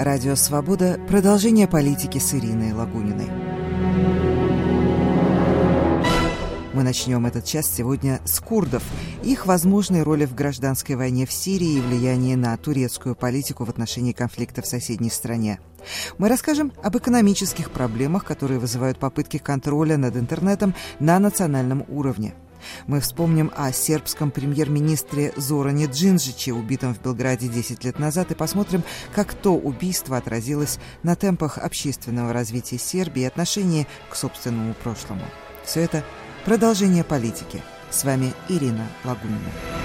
Радио «Свобода» – продолжение политики с Ириной Лагуниной. Мы начнем этот час сегодня с курдов, их возможной роли в гражданской войне в Сирии и влиянии на турецкую политику в отношении конфликта в соседней стране. Мы расскажем об экономических проблемах, которые вызывают попытки контроля над интернетом на национальном уровне. Мы вспомним о сербском премьер-министре Зоране Джинджиче, убитом в Белграде 10 лет назад, и посмотрим, как то убийство отразилось на темпах общественного развития Сербии и отношении к собственному прошлому. Все это продолжение политики. С вами Ирина Лагунина.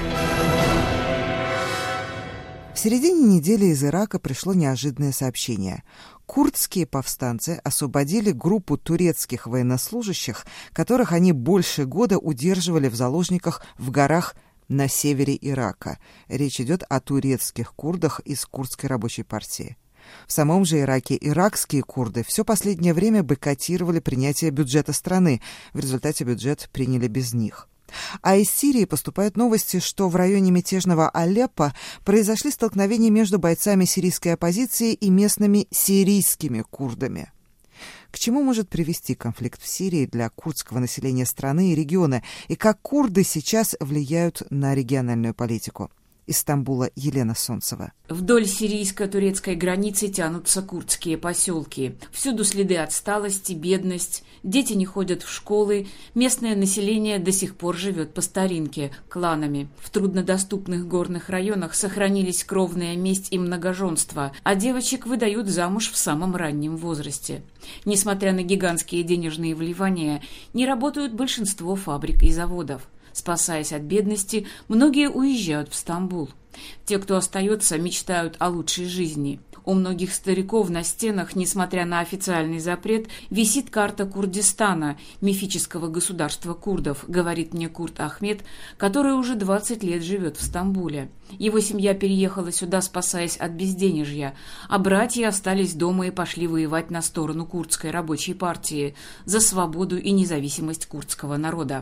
В середине недели из Ирака пришло неожиданное сообщение. Курдские повстанцы освободили группу турецких военнослужащих, которых они больше года удерживали в заложниках в горах на севере Ирака. Речь идет о турецких курдах из Курдской рабочей партии. В самом же Ираке иракские курды все последнее время бойкотировали принятие бюджета страны. В результате бюджет приняли без них. А из Сирии поступают новости, что в районе мятежного Алеппо произошли столкновения между бойцами сирийской оппозиции и местными сирийскими курдами. К чему может привести конфликт в Сирии для курдского населения страны и региона, и как курды сейчас влияют на региональную политику? Из Стамбула Елена Солнцева. Вдоль сирийско-турецкой границы тянутся курдские поселки. Всюду следы отсталости, бедность. Дети не ходят в школы. Местное население до сих пор живет по старинке, кланами. В труднодоступных горных районах сохранились кровная месть и многоженство, а девочек выдают замуж в самом раннем возрасте. Несмотря на гигантские денежные вливания, не работают большинство фабрик и заводов. Спасаясь от бедности, многие уезжают в Стамбул. Те, кто остается, мечтают о лучшей жизни. У многих стариков на стенах, несмотря на официальный запрет, висит карта Курдистана, мифического государства курдов, говорит мне Курт Ахмед, который уже 20 лет живет в Стамбуле. Его семья переехала сюда, спасаясь от безденежья, а братья остались дома и пошли воевать на сторону Курдской рабочей партии за свободу и независимость курдского народа.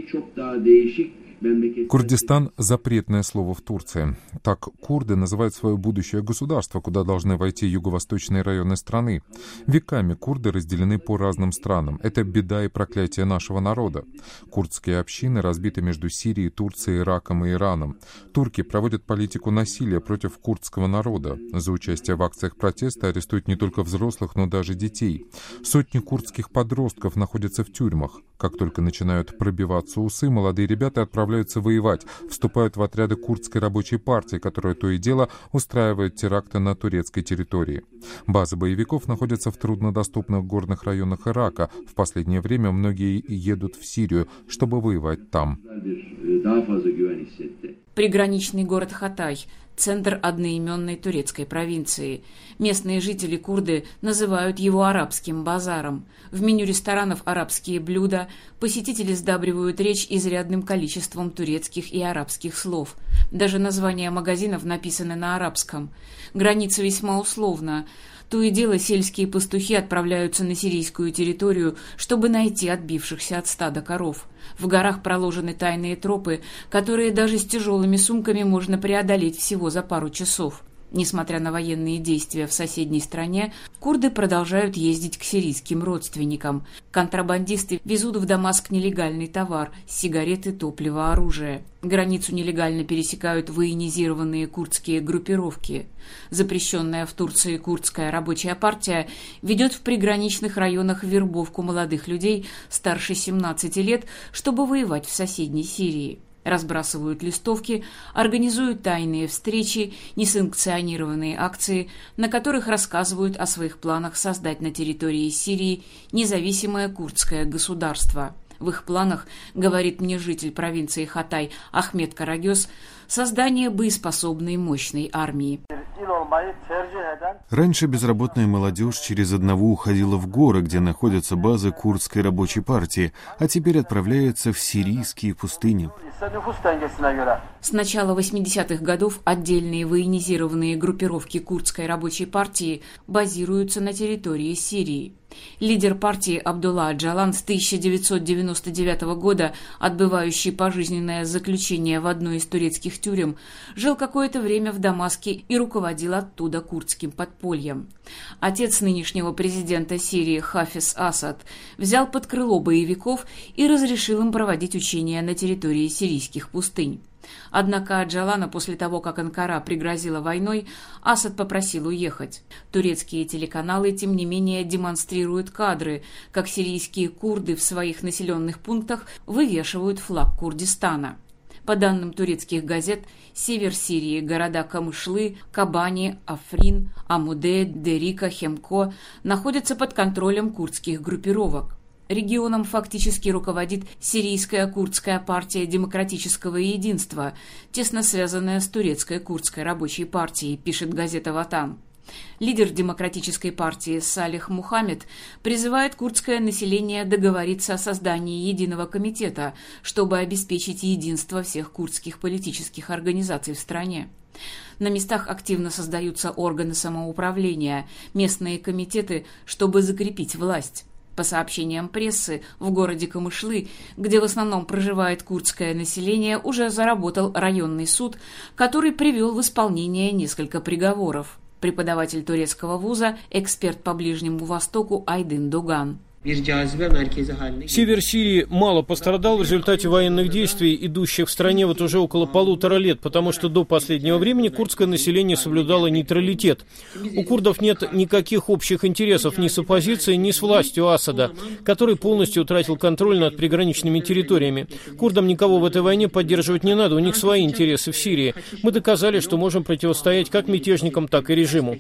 Курдистан – запретное слово в Турции. Так курды называют свое будущее государство, куда должны войти юго-восточные районы страны. Веками курды разделены по разным странам. Это беда и проклятие нашего народа. Курдские общины разбиты между Сирией, Турцией, Ираком и Ираном. Турки проводят политику насилия против курдского народа. За участие в акциях протеста арестуют не только взрослых, но даже детей. Сотни курдских подростков находятся в тюрьмах. Как только начинают пробиваться усы, молодые ребята отправляются воевать, вступают в отряды курдской рабочей партии, которая то и дело устраивает теракты на турецкой территории. Базы боевиков находятся в труднодоступных горных районах Ирака. В последнее время многие едут в Сирию, чтобы воевать там. Приграничный город Хатай – центр одноименной турецкой провинции. Местные жители-курды называют его арабским базаром. В меню ресторанов арабские блюда, посетители сдабривают речь изрядным количеством турецких и арабских слов. Даже названия магазинов написаны на арабском. Граница весьма условна. То и дело сельские пастухи отправляются на сирийскую территорию, чтобы найти отбившихся от стада коров. В горах проложены тайные тропы, которые даже с тяжелыми сумками можно преодолеть всего за пару часов. Несмотря на военные действия в соседней стране, курды продолжают ездить к сирийским родственникам. Контрабандисты везут в Дамаск нелегальный товар – сигареты, топливо, оружие. Границу нелегально пересекают военизированные курдские группировки. Запрещенная в Турции курдская рабочая партия ведет в приграничных районах вербовку молодых людей старше 17 лет, чтобы воевать в соседней Сирии. Разбрасывают листовки, организуют тайные встречи, несанкционированные акции, на которых рассказывают о своих планах создать на территории Сирии независимое курдское государство. В их планах, говорит мне житель провинции Хатай Ахмед Карагёз, создание боеспособной мощной армии. Раньше безработная молодежь через одного уходила в горы, где находятся базы курдской рабочей партии, а теперь отправляется в сирийские пустыни. С начала 80-х годов отдельные военизированные группировки курдской рабочей партии базируются на территории Сирии. Лидер партии Абдулла Оджалан с 1999 года, отбывающий пожизненное заключение в одной из турецких тюрем, жил какое-то время в Дамаске и руководил оттуда курдским подпольем. Отец нынешнего президента Сирии Хафиз Асад взял под крыло боевиков и разрешил им проводить учения на территории сирийских пустынь. Однако Оджалана после того, как Анкара пригрозила войной, Асад попросил уехать. Турецкие телеканалы, тем не менее, демонстрируют кадры, как сирийские курды в своих населенных пунктах вывешивают флаг Курдистана. По данным турецких газет, север Сирии, города Камышлы, Кабани, Африн, Амуде, Дерика, Хемко находятся под контролем курдских группировок. Регионом фактически руководит Сирийская курдская партия демократического единства, тесно связанная с турецкой курдской рабочей партией, пишет газета «Ватан». Лидер демократической партии Салих Мухаммед призывает курдское население договориться о создании единого комитета, чтобы обеспечить единство всех курдских политических организаций в стране. На местах активно создаются органы самоуправления, местные комитеты, чтобы закрепить власть. По сообщениям прессы, в городе Камышлы, где в основном проживает курдское население, уже заработал районный суд, который привел в исполнение несколько приговоров. Преподаватель турецкого вуза, эксперт по Ближнему Востоку Айдын Дуган. Север Сирии мало пострадал в результате военных действий, идущих в стране вот уже около 1,5 лет, потому что до последнего времени курдское население соблюдало нейтралитет. У курдов нет никаких общих интересов ни с оппозицией, ни с властью Асада, который полностью утратил контроль над приграничными территориями. Курдам никого в этой войне поддерживать не надо, у них свои интересы в Сирии. Мы доказали, что можем противостоять как мятежникам, так и режиму.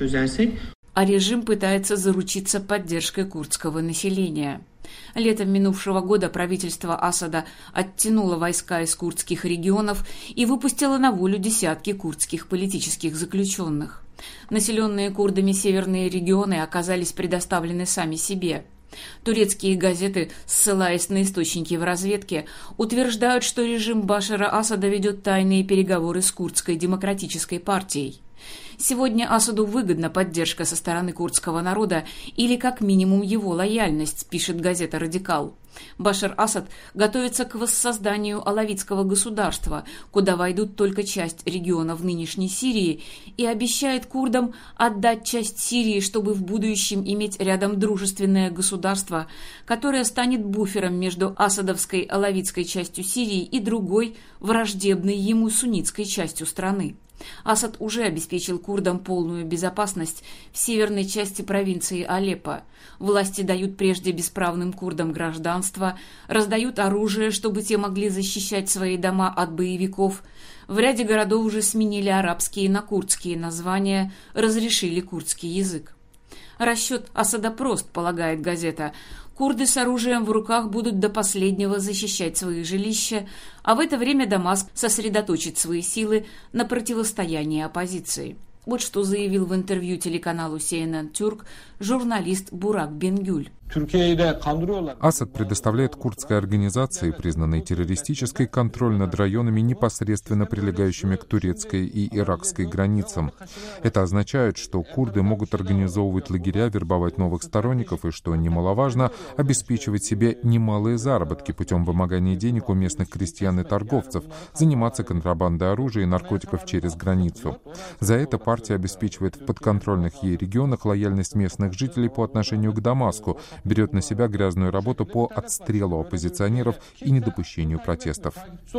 А режим пытается заручиться поддержкой курдского населения. Летом минувшего года правительство Асада оттянуло войска из курдских регионов и выпустило на волю десятки курдских политических заключенных. Населенные курдами северные регионы оказались предоставлены сами себе. Турецкие газеты, ссылаясь на источники в разведке, утверждают, что режим Башара Асада ведет тайные переговоры с курдской демократической партией. Сегодня Асаду выгодна поддержка со стороны курдского народа или как минимум его лояльность, пишет газета «Радикал». Башар Асад готовится к воссозданию алавитского государства, куда войдут только часть регионов нынешней Сирии, и обещает курдам отдать часть Сирии, чтобы в будущем иметь рядом дружественное государство, которое станет буфером между асадовской алавитской частью Сирии и другой, враждебной ему суннитской частью страны. Асад уже обеспечил курдам полную безопасность в северной части провинции Алеппо. Власти дают прежде бесправным курдам гражданство, раздают оружие, чтобы те могли защищать свои дома от боевиков. В ряде городов уже сменили арабские на курдские названия, разрешили курдский язык. Расчет Асада прост, полагает газета. Курды с оружием в руках будут до последнего защищать свои жилища, а в это время Дамаск сосредоточит свои силы на противостоянии оппозиции. Вот что заявил в интервью телеканалу CNN Türk журналист Бурак Бенгюль. Асад предоставляет курдской организации, признанной террористической, контроль над районами, непосредственно прилегающими к турецкой и иракской границам. Это означает, что курды могут организовывать лагеря, вербовать новых сторонников и, что немаловажно, обеспечивать себе немалые заработки путем вымогания денег у местных крестьян и торговцев, заниматься контрабандой оружия и наркотиков через границу. За это партия обеспечивает в подконтрольных ей регионах лояльность местных жителей по отношению к Дамаску, берет на себя грязную работу по отстрелу оппозиционеров и недопущению протестов.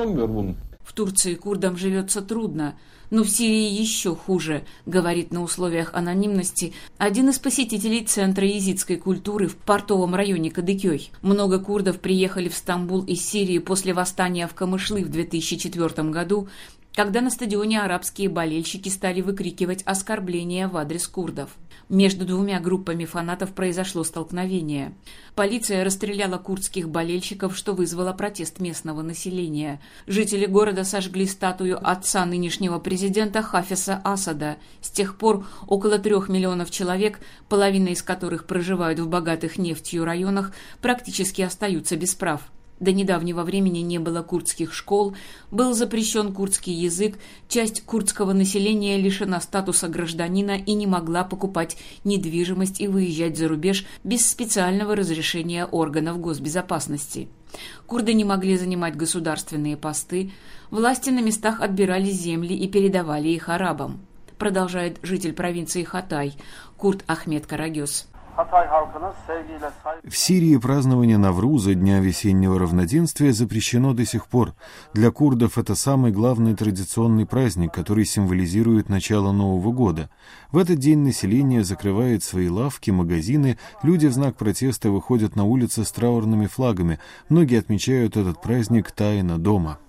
В Турции курдам живется трудно, но в Сирии еще хуже, говорит на условиях анонимности один из посетителей Центра езидской культуры в портовом районе Кадыкёй. Много курдов приехали в Стамбул из Сирии после восстания в Камышлы в 2004 году, когда на стадионе арабские болельщики стали выкрикивать оскорбления в адрес курдов. Между двумя группами фанатов произошло столкновение. Полиция расстреляла курдских болельщиков, что вызвало протест местного населения. Жители города сожгли статую отца нынешнего президента Хафиза Асада. С тех пор около 3 миллионов человек, половина из которых проживают в богатых нефтью районах, практически остаются без прав. До недавнего времени не было курдских школ, был запрещен курдский язык, часть курдского населения лишена статуса гражданина и не могла покупать недвижимость и выезжать за рубеж без специального разрешения органов госбезопасности. Курды не могли занимать государственные посты, власти на местах отбирали земли и передавали их арабам, продолжает житель провинции Хатай Курт Ахмед Карагёз. В Сирии празднование Навруза, Дня весеннего равноденствия, запрещено до сих пор. Для курдов это самый главный традиционный праздник, который символизирует начало Нового года. В этот день население закрывает свои лавки, магазины, люди в знак протеста выходят на улицы с траурными флагами. Многие отмечают этот праздник тайно дома.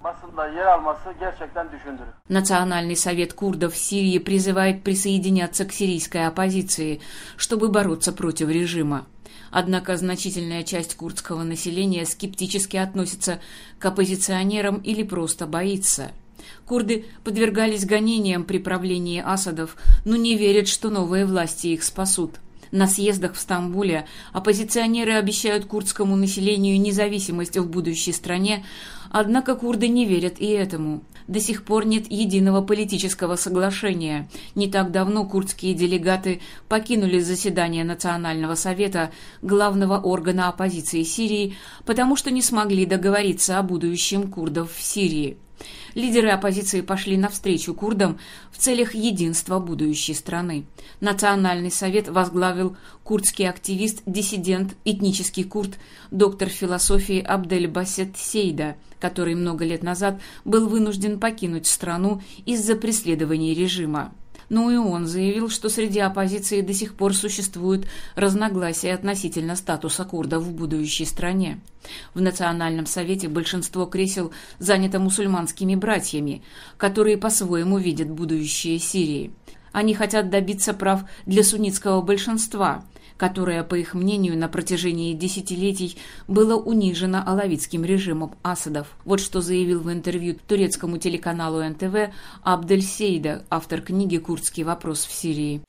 Национальный совет курдов в Сирии призывает присоединяться к сирийской оппозиции, чтобы бороться против режима. Однако значительная часть курдского населения скептически относится к оппозиционерам или просто боится. Курды подвергались гонениям при правлении Асадов, но не верят, что новые власти их спасут. На съездах в Стамбуле оппозиционеры обещают курдскому населению независимость в будущей стране, однако курды не верят и этому. До сих пор нет единого политического соглашения. Не так давно курдские делегаты покинули заседание Национального совета, главного органа оппозиции Сирии, потому что не смогли договориться о будущем курдов в Сирии. Лидеры оппозиции пошли навстречу курдам в целях единства будущей страны. Национальный совет возглавил курдский активист, диссидент, этнический курд, доктор философии Абдель-Басет Сейда, который много лет назад был вынужден покинуть страну из-за преследований режима. Но и он заявил, что среди оппозиции до сих пор существуют разногласия относительно статуса курдов в будущей стране. В Национальном совете большинство кресел занято мусульманскими братьями, которые по-своему видят будущее Сирии. Они хотят добиться прав для суннитского большинства, которое, по их мнению, на протяжении десятилетий было унижено алавитским режимом Асадов. Вот что заявил в интервью турецкому телеканалу НТВ Абдель Сейда, автор книги «Курдский вопрос в Сирии».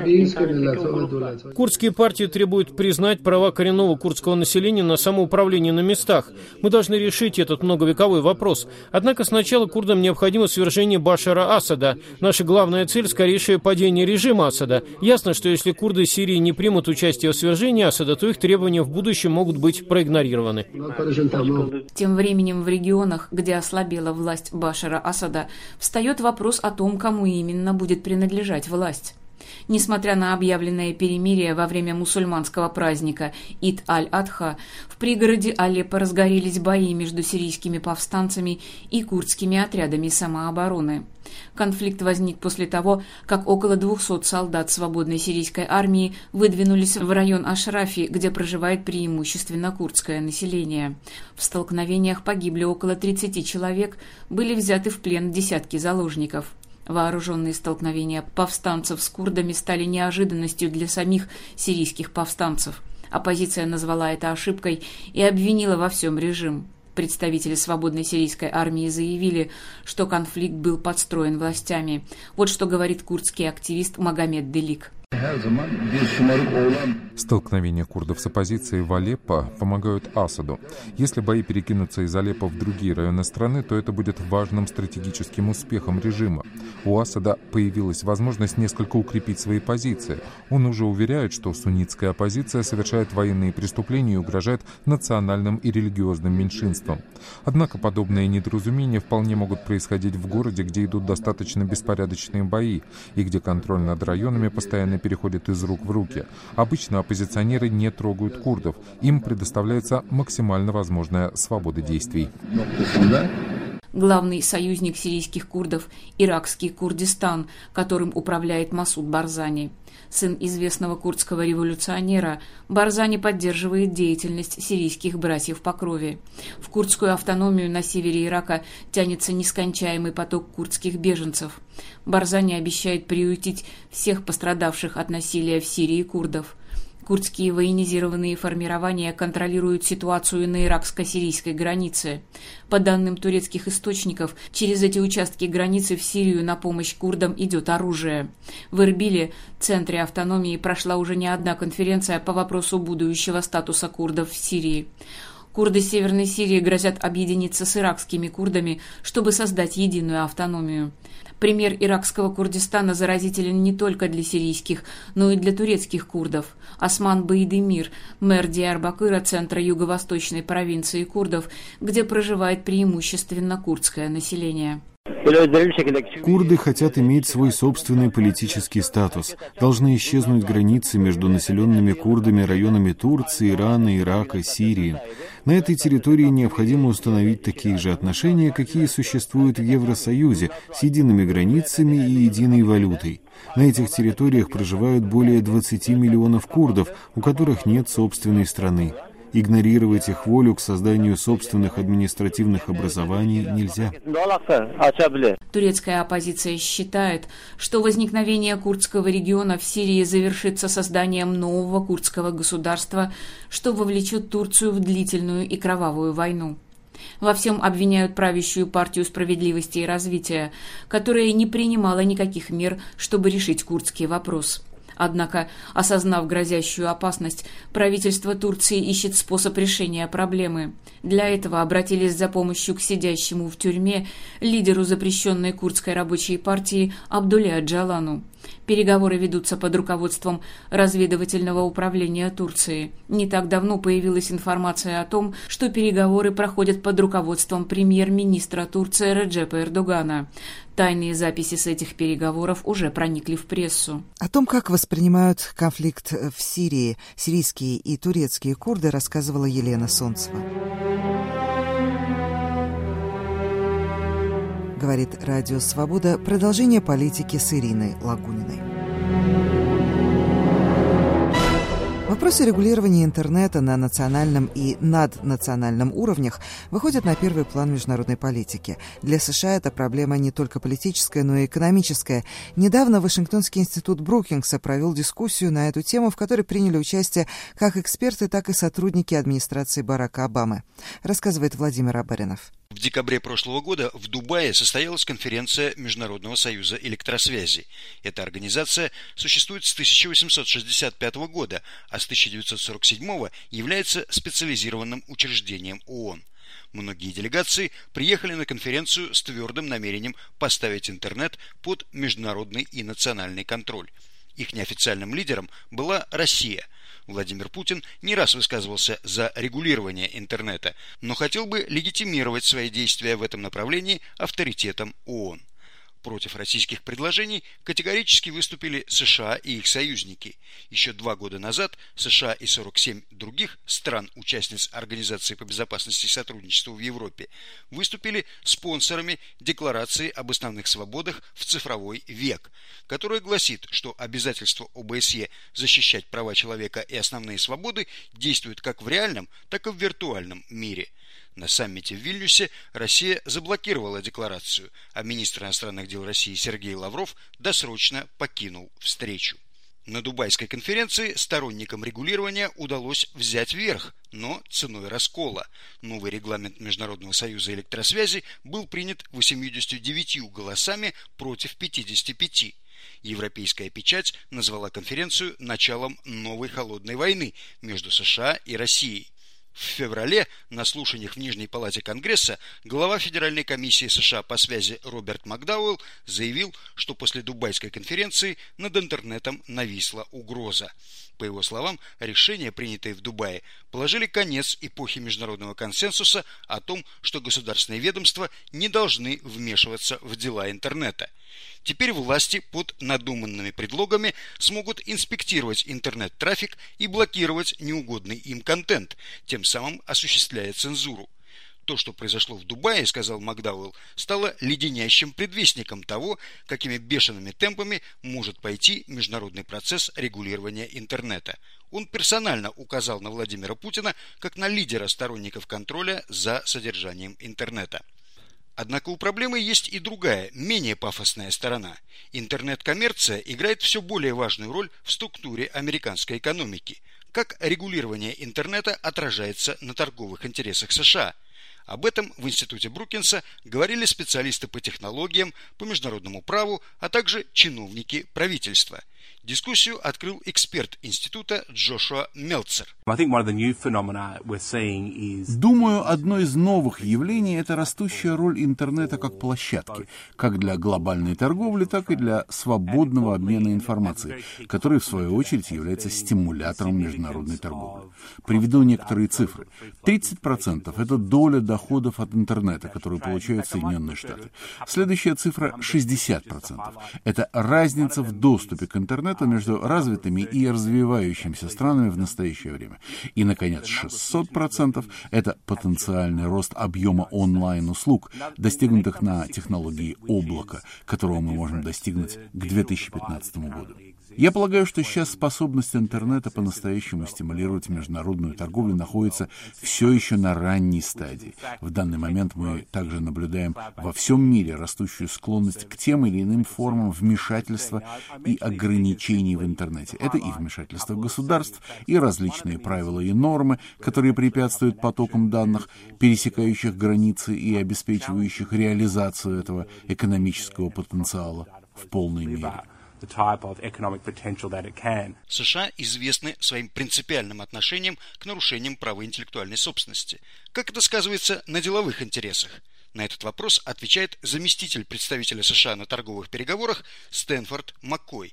Курдские партии требуют признать права коренного курдского населения на самоуправление на местах. Мы должны решить этот многовековой вопрос. Однако сначала курдам необходимо свержение Башара Асада. Наша главная цель – скорейшее падение режима Асада. Ясно, что если курды Сирии не примут участие в свержении Асада, то их требования в будущем могут быть проигнорированы. Тем временем в регионах, где ослабела власть Башара Асада, встает вопрос о том, кому именно будет принадлежать власть. Несмотря на объявленное перемирие во время мусульманского праздника Ид-аль-Адха, в пригороде Алеппо разгорелись бои между сирийскими повстанцами и курдскими отрядами самообороны. Конфликт возник после того, как около 200 солдат свободной сирийской армии выдвинулись в район Ашрафи, где проживает преимущественно курдское население. В столкновениях погибли около 30 человек, были взяты в плен десятки заложников. Вооруженные столкновения повстанцев с курдами стали неожиданностью для самих сирийских повстанцев. Оппозиция назвала это ошибкой и обвинила во всем режим. Представители свободной сирийской армии заявили, что конфликт был подстроен властями. Вот что говорит курдский активист Магомед Делик. Столкновения курдов с оппозицией в Алеппо помогают Асаду. Если бои перекинутся из Алеппо в другие районы страны, то это будет важным стратегическим успехом режима. У Асада появилась возможность несколько укрепить свои позиции. Он уже уверяет, что суннитская оппозиция совершает военные преступления и угрожает национальным и религиозным меньшинствам. Однако подобные недоразумения вполне могут происходить в городе, где идут достаточно беспорядочные бои и где контроль над районами постоянно переходит из рук в руки. Обычно оппозиционеры не трогают курдов. Им предоставляется максимально возможная свобода действий. Главный союзник сирийских курдов – иракский Курдистан, которым управляет Масуд Барзани. Сын известного курдского революционера, Барзани поддерживает деятельность сирийских братьев по крови. В курдскую автономию на севере Ирака тянется нескончаемый поток курдских беженцев. Барзани обещает приютить всех пострадавших от насилия в Сирии курдов. Курдские военизированные формирования контролируют ситуацию на иракско-сирийской границе. По данным турецких источников, через эти участки границы в Сирию на помощь курдам идет оружие. В Эрбиле, центре автономии, прошла уже не одна конференция по вопросу будущего статуса курдов в Сирии. Курды Северной Сирии грозят объединиться с иракскими курдами, чтобы создать единую автономию. Пример иракского Курдистана заразителен не только для сирийских, но и для турецких курдов. Осман Бейдемир, мэр Диярбакыра, центра юго-восточной провинции курдов, где проживает преимущественно курдское население. Курды хотят иметь свой собственный политический статус. Должны исчезнуть границы между населенными курдами районами Турции, Ирана, Ирака, Сирии. На этой территории необходимо установить такие же отношения, какие существуют в Евросоюзе, с едиными границами и единой валютой. На этих территориях проживают более 20 миллионов курдов, у которых нет собственной страны. Игнорировать их волю к созданию собственных административных образований нельзя. Турецкая оппозиция считает, что возникновение курдского региона в Сирии завершится созданием нового курдского государства, что вовлечет Турцию в длительную и кровавую войну. Во всем обвиняют правящую партию справедливости и развития, которая не принимала никаких мер, чтобы решить курдский вопрос. Однако, осознав грозящую опасность, правительство Турции ищет способ решения проблемы. Для этого обратились за помощью к сидящему в тюрьме лидеру запрещенной курдской рабочей партии Абдуле Оджалану. Переговоры ведутся под руководством разведывательного управления Турции. Не так давно появилась информация о том, что переговоры проходят под руководством премьер-министра Турции Реджепа Эрдогана. Тайные записи с этих переговоров уже проникли в прессу. О том, как воспринимают конфликт в Сирии сирийские и турецкие курды, рассказывала Елена Солнцева. Говорит Радио Свобода. Продолжение политики с Ириной Лагуниной. Вопросы регулирования интернета на национальном и наднациональном уровнях выходят на первый план международной политики. Для США эта проблема не только политическая, но и экономическая. Недавно Вашингтонский институт Брукингса провел дискуссию на эту тему, в которой приняли участие как эксперты, так и сотрудники администрации Барака Обамы. Рассказывает Владимир Абаринов. В декабре прошлого года в Дубае состоялась конференция Международного союза электросвязи. Эта организация существует с 1865 года, а с 1947 является специализированным учреждением ООН. Многие делегации приехали на конференцию с твердым намерением поставить интернет под международный и национальный контроль. Их неофициальным лидером была Россия. Владимир Путин не раз высказывался за регулирование интернета, но хотел бы легитимировать свои действия в этом направлении авторитетом ООН. Против российских предложений категорически выступили США и их союзники. Еще 2 года назад США и 47 других стран-участниц Организации по безопасности и сотрудничеству в Европе выступили спонсорами Декларации об основных свободах в цифровой век, которая гласит, что обязательство ОБСЕ защищать права человека и основные свободы действует как в реальном, так и в виртуальном мире. На саммите в Вильнюсе Россия заблокировала декларацию, а министр иностранных дел России Сергей Лавров досрочно покинул встречу. На Дубайской конференции сторонникам регулирования удалось взять верх, но ценой раскола. Новый регламент Международного союза электросвязи был принят 89 голосами против 55. Европейская печать назвала конференцию началом новой холодной войны между США и Россией. В феврале на слушаниях в Нижней палате Конгресса глава Федеральной комиссии США по связи Роберт Макдауэлл заявил, что после Дубайской конференции над интернетом нависла угроза. По его словам, решения, принятые в Дубае, положили конец эпохе международного консенсуса о том, что государственные ведомства не должны вмешиваться в дела интернета. Теперь власти под надуманными предлогами смогут инспектировать интернет-трафик и блокировать неугодный им контент, тем самым осуществляя цензуру. То, что произошло в Дубае, сказал Макдауэлл, стало леденящим предвестником того, какими бешеными темпами может пойти международный процесс регулирования интернета. Он персонально указал на Владимира Путина как на лидера сторонников контроля за содержанием интернета. Однако у проблемы есть и другая, менее пафосная сторона. Интернет-коммерция играет все более важную роль в структуре американской экономики. Как регулирование интернета отражается на торговых интересах США? Об этом в Институте Брукинса говорили специалисты по технологиям, по международному праву, а также чиновники правительства. Дискуссию открыл эксперт института Джошуа Мелцер. Думаю, одно из новых явлений — это растущая роль интернета как площадки, как для глобальной торговли, так и для свободного обмена информацией, который, в свою очередь, является стимулятором международной торговли. Приведу некоторые цифры. 30% — это доля доходов от интернета, которую получают Соединенные Штаты. Следующая цифра — 60%. Это разница в доступе к интернету между развитыми и развивающимися странами в настоящее время. И, наконец, 600% — это потенциальный рост объема онлайн-услуг, достигнутых на технологии облака, которого мы можем достигнуть к 2015 году. Я полагаю, что сейчас способность интернета по-настоящему стимулировать международную торговлю находится все еще на ранней стадии. В данный момент мы также наблюдаем во всем мире растущую склонность к тем или иным формам вмешательства и ограничений в интернете. Это и вмешательство государств, и различные правила и нормы, которые препятствуют потокам данных, пересекающих границы и обеспечивающих реализацию этого экономического потенциала в полной мере. США известны своим принципиальным отношением к нарушениям права интеллектуальной собственности. Как это сказывается на деловых интересах? На этот вопрос отвечает заместитель представителя США на торговых переговорах Стэнфорд Маккой.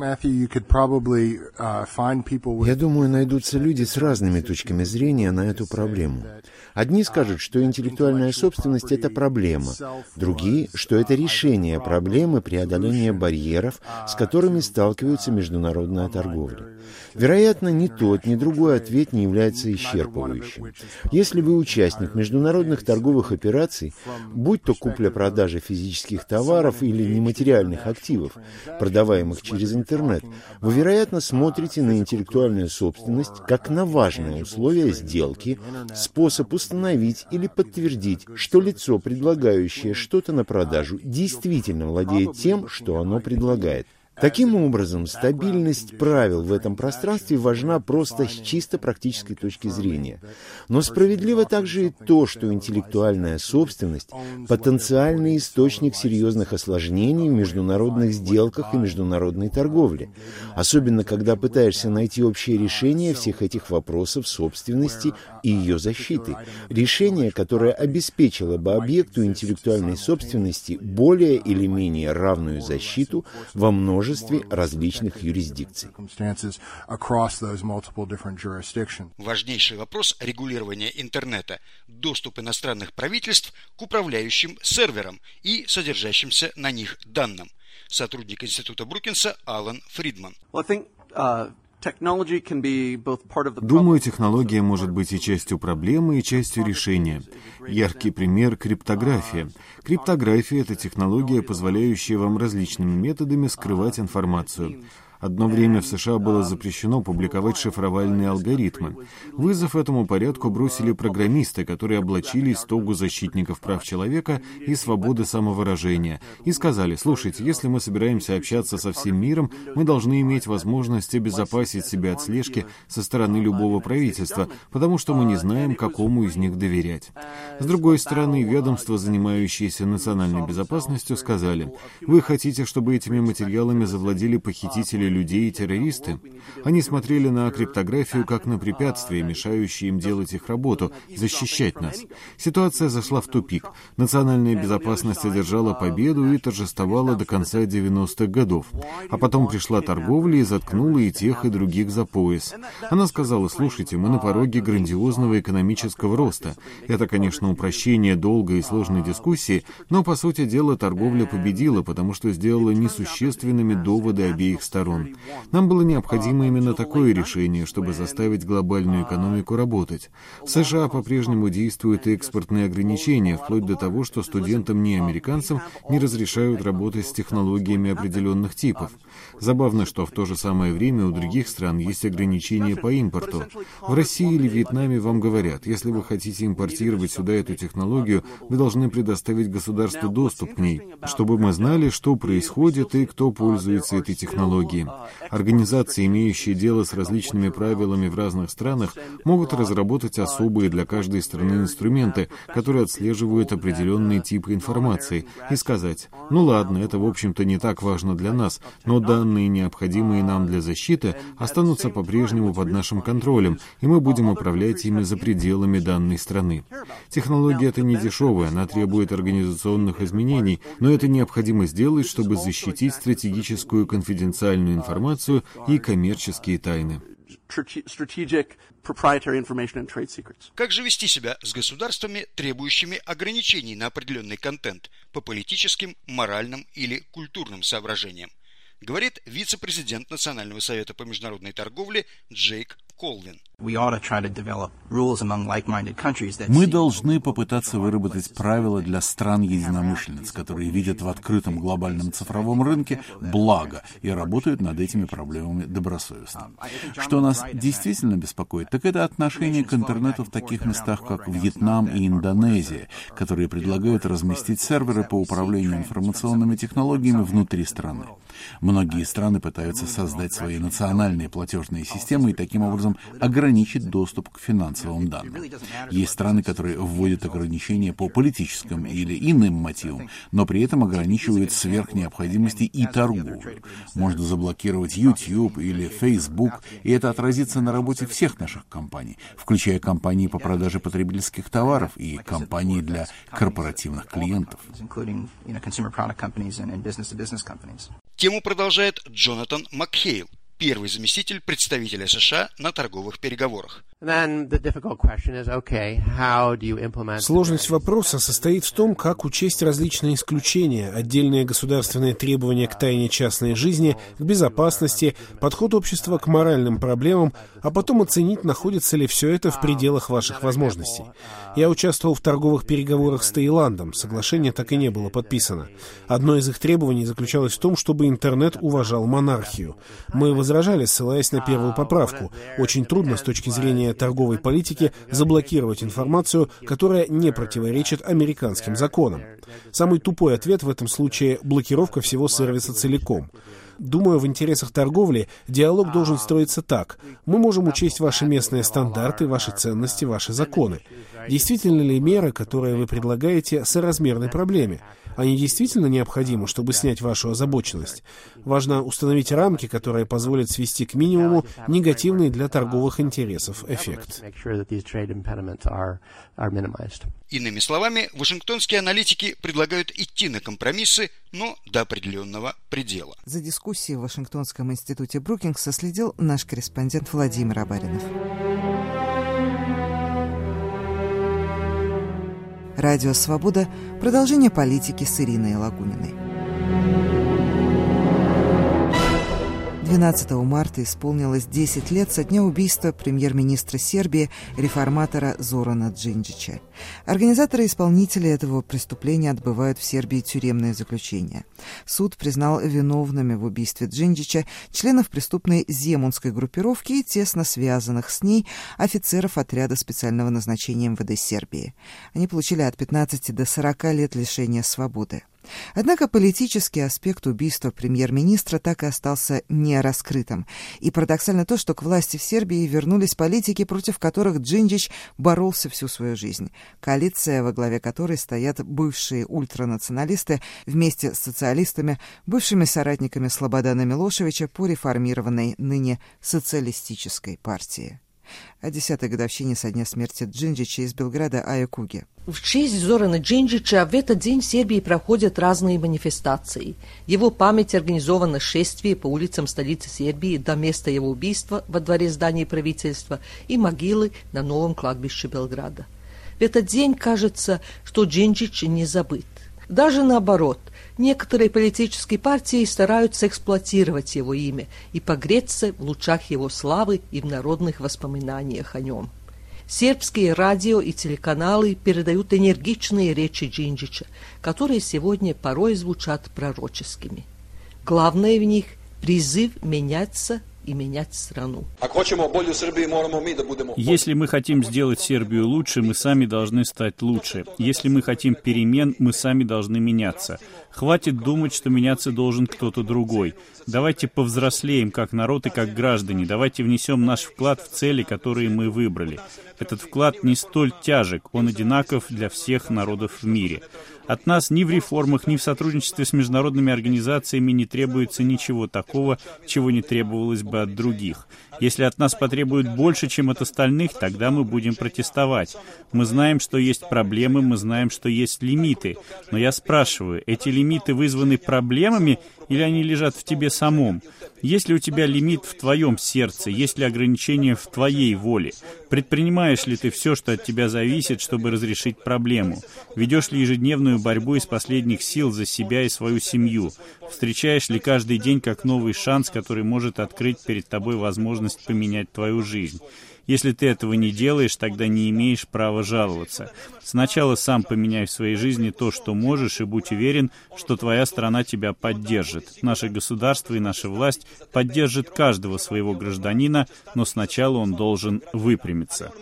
Я думаю, найдутся люди с разными точками зрения на эту проблему. Одни скажут, что интеллектуальная собственность — это проблема. Другие, что это решение проблемы преодоления барьеров, с которыми сталкивается международная торговля. Вероятно, ни тот, ни другой ответ не является исчерпывающим. Если вы участник международных торговых операций, будь то купля-продажа физических товаров или нематериальных активов, продаваемых через интернет, вы, вероятно, смотрите на интеллектуальную собственность как на важное условие сделки, способ установить или подтвердить, что лицо, предлагающее что-то на продажу, действительно владеет тем, что оно предлагает. Таким образом, стабильность правил в этом пространстве важна просто с чисто практической точки зрения. Но справедливо также и то, что интеллектуальная собственность – потенциальный источник серьезных осложнений в международных сделках и международной торговле, особенно когда пытаешься найти общее решение всех этих вопросов собственности и ее защиты. Решение, которое обеспечило бы объекту интеллектуальной собственности более или менее равную защиту во множестве различных юрисдикций. Важнейший вопрос регулирования интернета – доступ иностранных правительств к управляющим серверам и содержащимся на них данным. Сотрудник института Брукинса Алан Фридман. Думаю, технология может быть и частью проблемы, и частью решения. Яркий пример — криптография. Криптография — это технология, позволяющая вам различными методами скрывать информацию. Одно время в США было запрещено публиковать шифровальные алгоритмы. Вызов этому порядку бросили программисты, которые облачились в тогу защитников прав человека и свободы самовыражения, и сказали: слушайте, если мы собираемся общаться со всем миром, мы должны иметь возможность обезопасить себя от слежки со стороны любого правительства, потому что мы не знаем, какому из них доверять. С другой стороны, ведомства, занимающиеся национальной безопасностью, сказали: вы хотите, чтобы этими материалами завладели похитители людей и террористы? Они смотрели на криптографию как на препятствие, мешающее им делать их работу, защищать нас. Ситуация зашла в тупик. Национальная безопасность одержала победу и торжествовала до конца 90-х годов. А потом пришла торговля и заткнула и тех, и других за пояс. Она сказала: слушайте, мы на пороге грандиозного экономического роста. Это, конечно, упрощение долгой и сложной дискуссии, но, по сути дела, торговля победила, потому что сделала несущественными доводы обеих сторон. Нам было необходимо именно такое решение, чтобы заставить глобальную экономику работать. В США по-прежнему действуют экспортные ограничения, вплоть до того, что студентам-неамериканцам не разрешают работать с технологиями определенных типов. Забавно, что в то же самое время у других стран есть ограничения по импорту. В России или Вьетнаме вам говорят: если вы хотите импортировать сюда эту технологию, вы должны предоставить государству доступ к ней, чтобы мы знали, что происходит и кто пользуется этой технологией. Организации, имеющие дело с различными правилами в разных странах, могут разработать особые для каждой страны инструменты, которые отслеживают определенные типы информации, и сказать: ну ладно, это в общем-то не так важно для нас, но данные, необходимые нам для защиты, останутся по-прежнему под нашим контролем, и мы будем управлять ими за пределами данной страны. Технология эта не дешевая, она требует организационных изменений, но это необходимо сделать, чтобы защитить стратегическую конфиденциальную информацию и коммерческие тайны. Как же вести себя с государствами, требующими ограничений на определенный контент по политическим, моральным или культурным соображениям? Говорит вице-президент Национального совета по международной торговле Джейк Колвин. Мы должны попытаться выработать правила для стран-единомышленниц, которые видят в открытом глобальном цифровом рынке благо и работают над этими проблемами добросовестно. Что нас действительно беспокоит, так это отношение к интернету в таких местах, как Вьетнам и Индонезия, которые предлагают разместить серверы по управлению информационными технологиями внутри страны. Многие страны пытаются создать свои национальные платежные системы и таким образом ограничить доступ к финансовым данным. Есть страны, которые вводят ограничения по политическим или иным мотивам, но при этом ограничивают сверх необходимости и торговлю. Можно заблокировать YouTube или Facebook, и это отразится на работе всех наших компаний, включая компании по продаже потребительских товаров и компании для корпоративных клиентов. Тему продолжает Джонатан Макхейл, первый заместитель представителя США на торговых переговорах. Сложность вопроса состоит в том, как учесть различные исключения, отдельные государственные требования к тайне частной жизни, к безопасности, подход общества к моральным проблемам, а потом оценить, находится ли все это в пределах ваших возможностей. Я участвовал в торговых переговорах с Таиландом, соглашение так и не было подписано. Одно из их требований заключалось в том, чтобы интернет уважал монархию. Мы возражали, ссылаясь на первую поправку. Очень трудно с точки зрения торговой политики заблокировать информацию, которая не противоречит американским законам. Самый тупой ответ в этом случае — блокировка всего сервиса целиком. Думаю, в интересах торговли диалог должен строиться так. Мы можем учесть ваши местные стандарты, ваши ценности, ваши законы. Действительно ли меры, которые вы предлагаете, соразмерны проблеме? Они действительно необходимы, чтобы снять вашу озабоченность? Важно установить рамки, которые позволят свести к минимуму негативный для торговых интересов эффект. Иными словами, вашингтонские аналитики предлагают идти на компромиссы, но до определенного предела. За дискуссией в Вашингтонском институте Брукингса следил наш корреспондент Владимир Абаринов. Радио «Свобода». Продолжение политики с Ириной Лагуниной. 12 марта исполнилось 10 лет со дня убийства премьер-министра Сербии, реформатора Зорана Джинджича. Организаторы и исполнители этого преступления отбывают в Сербии тюремное заключение. Суд признал виновными в убийстве Джинджича членов преступной земунской группировки и тесно связанных с ней офицеров отряда специального назначения МВД Сербии. Они получили от 15 до 40 лет лишения свободы. Однако политический аспект убийства премьер-министра так и остался нераскрытым. И парадоксально то, что к власти в Сербии вернулись политики, против которых Джинджич боролся всю свою жизнь. Коалиция, во главе которой стоят бывшие ультранационалисты вместе с социалистами, бывшими соратниками Слободана Милошевича по реформированной ныне социалистической партии. О 10-й годовщине со дня смерти Джинджича из Белграда Ая Куги. В честь Зорана Джинджича в этот день в Сербии проходят разные манифестации. Его память организовано шествие по улицам столицы Сербии до места его убийства во дворе здания правительства и могилы на новом кладбище Белграда. В этот день кажется, что Джинджич не забыт. Даже наоборот, некоторые политические партии стараются эксплуатировать его имя и погреться в лучах его славы и в народных воспоминаниях о нем. Сербские радио и телеканалы передают энергичные речи Джинджича, которые сегодня порой звучат пророческими. Главное в них – призыв меняться и менять страну. Если мы хотим сделать Сербию лучше, мы сами должны стать лучше. Если мы хотим перемен, мы сами должны меняться. Хватит думать, что меняться должен кто-то другой. Давайте повзрослеем как народ и как граждане. Давайте внесем наш вклад в цели, которые мы выбрали. Этот вклад не столь тяжек, он одинаков для всех народов в мире. От нас ни в реформах, ни в сотрудничестве с международными организациями не требуется ничего такого, чего не требовалось бы от других. Если от нас потребуют больше, чем от остальных, тогда мы будем протестовать. Мы знаем, что есть проблемы, мы знаем, что есть лимиты. Но я спрашиваю, эти лимиты вызваны проблемами или они лежат в тебе самом? Есть ли у тебя лимит в твоем сердце? Есть ли ограничения в твоей воле? Предпринимаешь ли ты все, что от тебя зависит, чтобы разрешить проблему? Ведешь ли ежедневную борьбу из последних сил за себя и свою семью? Встречаешь ли каждый день как новый шанс, который может открыть перед тобой возможность поменять твою жизнь? Если ты этого не делаешь, тогда не имеешь права жаловаться. Сначала сам поменяй в своей жизни то, что можешь, и будь уверен, что твоя страна тебя поддержит. Наше государство и наша власть поддержат каждого своего гражданина, но сначала он должен выпрямиться.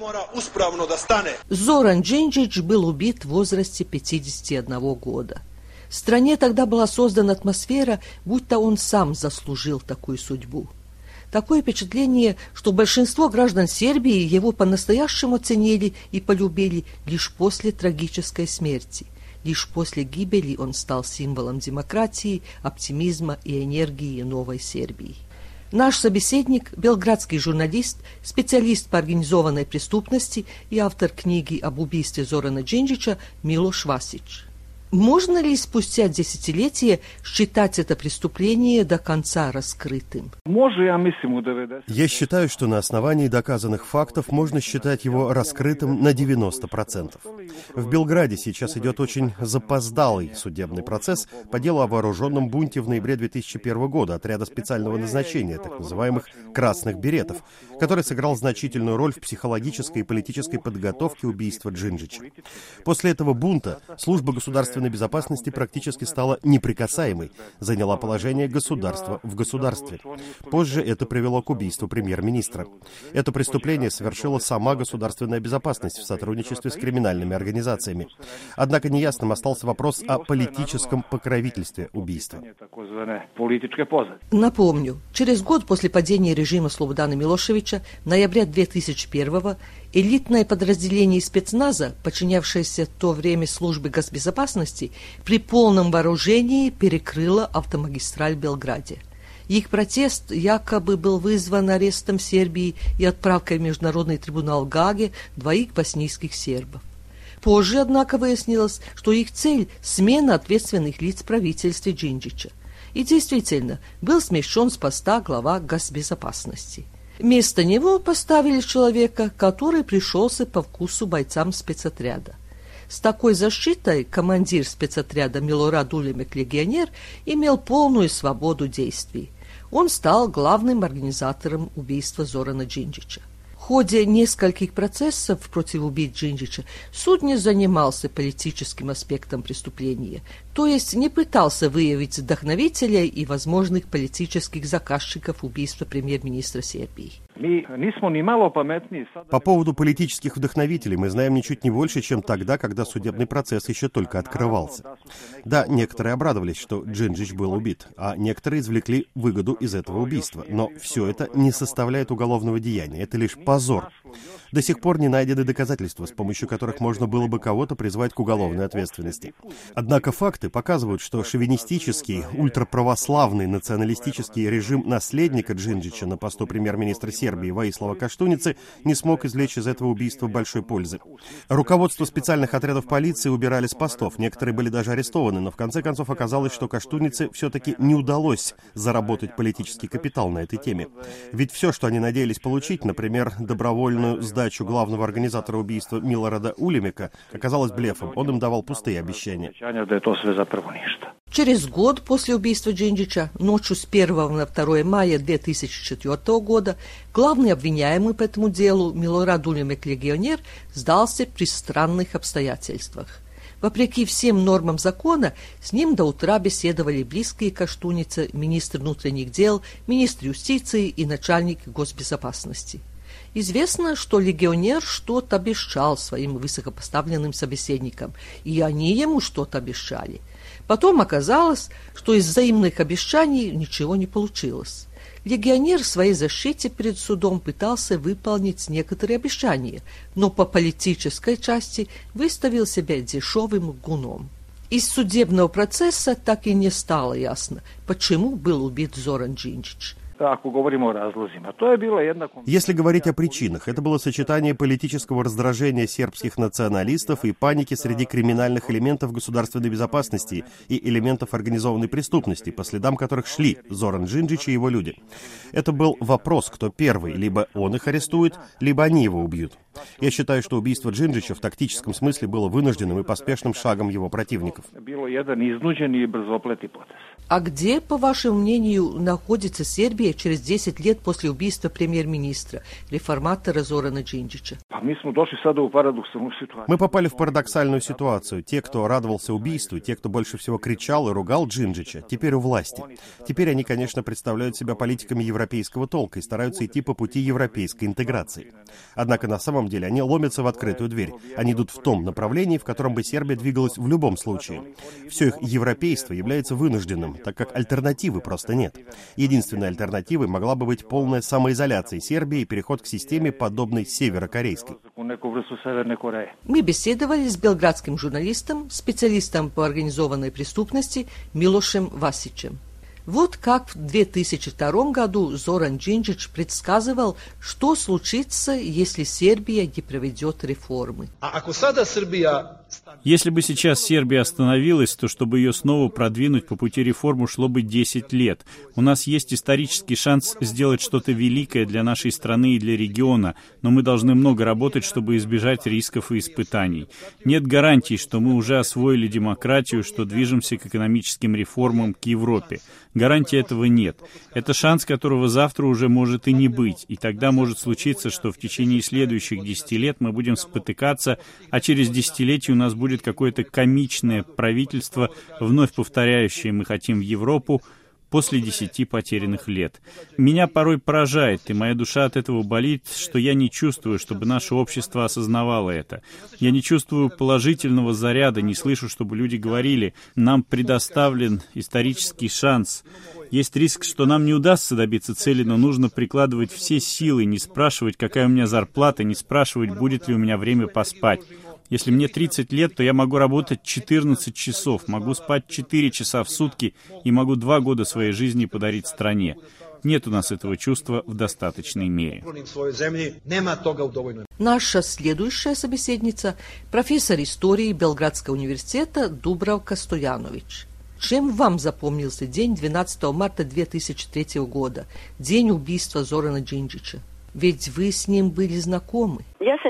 Зоран Джинджич был убит в возрасте 51 года. В стране тогда была создана атмосфера, будто он сам заслужил такую судьбу. Такое впечатление, что большинство граждан Сербии его по-настоящему ценили и полюбили лишь после трагической смерти. Лишь после гибели он стал символом демократии, оптимизма и энергии новой Сербии. Наш собеседник – белградский журналист, специалист по организованной преступности и автор книги об убийстве Зорана Джинджича Милош Васич. Можно ли спустя десятилетия считать это преступление до конца раскрытым? Я считаю, что на основании доказанных фактов можно считать его раскрытым на 90%. В Белграде сейчас идет очень запоздалый судебный процесс по делу о вооруженном бунте в ноябре 2001 года отряда специального назначения, так называемых «красных беретов», который сыграл значительную роль в психологической и политической подготовке убийства Джинджича. После этого бунта служба государственной безопасности практически стала неприкасаемой, заняла положение государства в государстве. Позже это привело к убийству премьер-министра. Это преступление совершила сама государственная безопасность в сотрудничестве с криминальными организациями. Однако неясным остался вопрос о политическом покровительстве убийства. Напомню, через год после падения режима Слободана Милошевича, ноября 2001-го, элитное подразделение спецназа, подчинявшееся в то время службе госбезопасности, при полном вооружении перекрыло автомагистраль в Белграде. Их протест якобы был вызван арестом Сербии и отправкой в Международный трибунал в Гааге двоих боснийских сербов. Позже, однако, выяснилось, что их цель – смена ответственных лиц в правительстве Джинджича. И действительно, был смещен с поста глава госбезопасности. Вместо него поставили человека, который пришелся по вкусу бойцам спецотряда. С такой защитой командир спецотряда Милорад Улемек-легионер имел полную свободу действий. Он стал главным организатором убийства Зорана Джинджича. В ходе нескольких процессов против убийц Джинджича суд не занимался политическим аспектом преступления, то есть не пытался выявить вдохновителей и возможных политических заказчиков убийства премьер-министра Сербии. По поводу политических вдохновителей мы знаем ничуть не больше, чем тогда, когда судебный процесс еще только открывался. Да, некоторые обрадовались, что Джинджич был убит, а некоторые извлекли выгоду из этого убийства. Но все это не составляет уголовного деяния, это лишь позор. До сих пор не найдены доказательства, с помощью которых можно было бы кого-то призвать к уголовной ответственности. Однако факты показывают, что шовинистический, ультраправославный, националистический режим наследника Джинджича на посту премьер-министра Сербии Воислава Каштуницы не смог извлечь из этого убийства большой пользы. Руководство специальных отрядов полиции убирали с постов, некоторые были даже арестованы, но в конце концов оказалось, что Каштунице все-таки не удалось заработать политический капитал на этой теме. Ведь все, что они надеялись получить, например, добровольную сдачу главного организатора убийства Милорада Улемека, оказалось блефом. Он им давал пустые обещания. Через год после убийства Джинджича, ночью с 1 на 2 мая 2004 года, главный обвиняемый по этому делу Милорад Улемек-легионер сдался при странных обстоятельствах. Вопреки всем нормам закона, с ним до утра беседовали близкие Каштунице министр внутренних дел, министр юстиции и начальник госбезопасности. Известно, что легионер что-то обещал своим высокопоставленным собеседникам, и они ему что-то обещали. Потом оказалось, что из взаимных обещаний ничего не получилось. Легионер в своей защите перед судом пытался выполнить некоторые обещания, но по политической части выставил себя дешевым лгуном. Из судебного процесса так и не стало ясно, почему был убит Зоран Джинджич. Если говорить о причинах, это было сочетание политического раздражения сербских националистов и паники среди криминальных элементов государственной безопасности и элементов организованной преступности, по следам которых шли Зоран Джинджич и его люди. Это был вопрос, кто первый, либо он их арестует, либо они его убьют. Я считаю, что убийство Джинджича в тактическом смысле было вынужденным и поспешным шагом его противников. А где, по вашему мнению, находится Сербия через 10 лет после убийства премьер-министра, реформатора Зорана Джинджича? Мы попали в парадоксальную ситуацию. Те, кто радовался убийству, те, кто больше всего кричал и ругал Джинджича, теперь у власти. Теперь они, конечно, представляют себя политиками европейского толка и стараются идти по пути европейской интеграции. Однако на самом деле они ломятся в открытую дверь. Они идут в том направлении, в котором бы Сербия двигалась в любом случае. Все их европейство является вынужденным, так как альтернативы просто нет. Единственной альтернативой могла бы быть полная самоизоляция Сербии и переход к системе, подобной северокорейской. Мы беседовали с белградским журналистом, специалистом по организованной преступности Милошем Васичем. Вот как в 2002 году Зоран Джинджич предсказывал, что случится, если Сербия не проведет реформы. Если бы сейчас Сербия остановилась, то чтобы ее снова продвинуть по пути реформ ушло бы 10 лет. У нас есть исторический шанс сделать что-то великое для нашей страны и для региона, но мы должны много работать, чтобы избежать рисков и испытаний. Нет гарантий, что мы уже освоили демократию, что движемся к экономическим реформам, к Европе. Гарантии этого нет. Это шанс, которого завтра уже может и не быть. И тогда может случиться, что в течение следующих 10 лет мы будем спотыкаться, а через десятилетие у нас будет какое-то комичное правительство, вновь повторяющее «мы хотим в Европу», после 10 потерянных лет. Меня порой поражает, и моя душа от этого болит, что я не чувствую, чтобы наше общество осознавало это. Я не чувствую положительного заряда, не слышу, чтобы люди говорили: нам предоставлен исторический шанс. Есть риск, что нам не удастся добиться цели, но нужно прикладывать все силы, не спрашивать, какая у меня зарплата, не спрашивать, будет ли у меня время поспать. Если мне 30 лет, то я могу работать 14 часов, могу спать 4 часа в сутки и могу 2 года своей жизни подарить стране. Нет у нас этого чувства в достаточной мере. Наша следующая собеседница – профессор истории Белградского университета Дубравка Стоянович. Чем вам запомнился день 12 марта 2003 года, день убийства Зорана Джинджича? Ведь вы с ним были знакомы.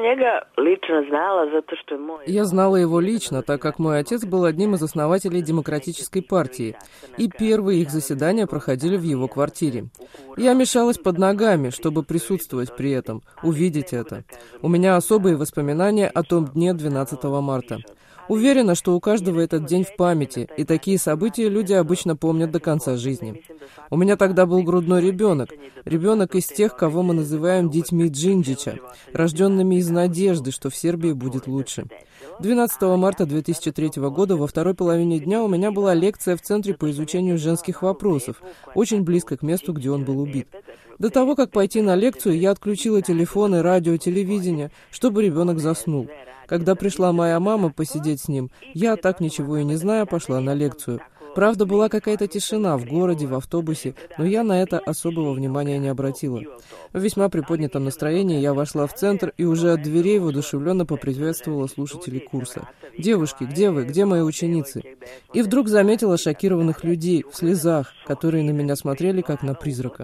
Я знала его лично, так как мой отец был одним из основателей Демократической партии, и первые их заседания проходили в его квартире. Я мешалась под ногами, чтобы присутствовать при этом, увидеть это. У меня особые воспоминания о том дне 12 марта. Уверена, что у каждого этот день в памяти, и такие события люди обычно помнят до конца жизни. У меня тогда был грудной ребенок из тех, кого мы называем детьми Джинджича, рожденными из надежды, что в Сербии будет лучше. 12 марта 2003 года во второй половине дня у меня была лекция в Центре по изучению женских вопросов, очень близко к месту, где он был убит. До того, как пойти на лекцию, я отключила телефоны, радио, телевидение, чтобы ребенок заснул. Когда пришла моя мама посидеть с ним, я, так ничего и не зная, пошла на лекцию. Правда, была какая-то тишина в городе, в автобусе, но я на это особого внимания не обратила. В весьма приподнятом настроении я вошла в центр и уже от дверей воодушевленно поприветствовала слушателей курса. «Девушки, где вы? Где мои ученицы?» И вдруг заметила шокированных людей в слезах, которые на меня смотрели как на призрака.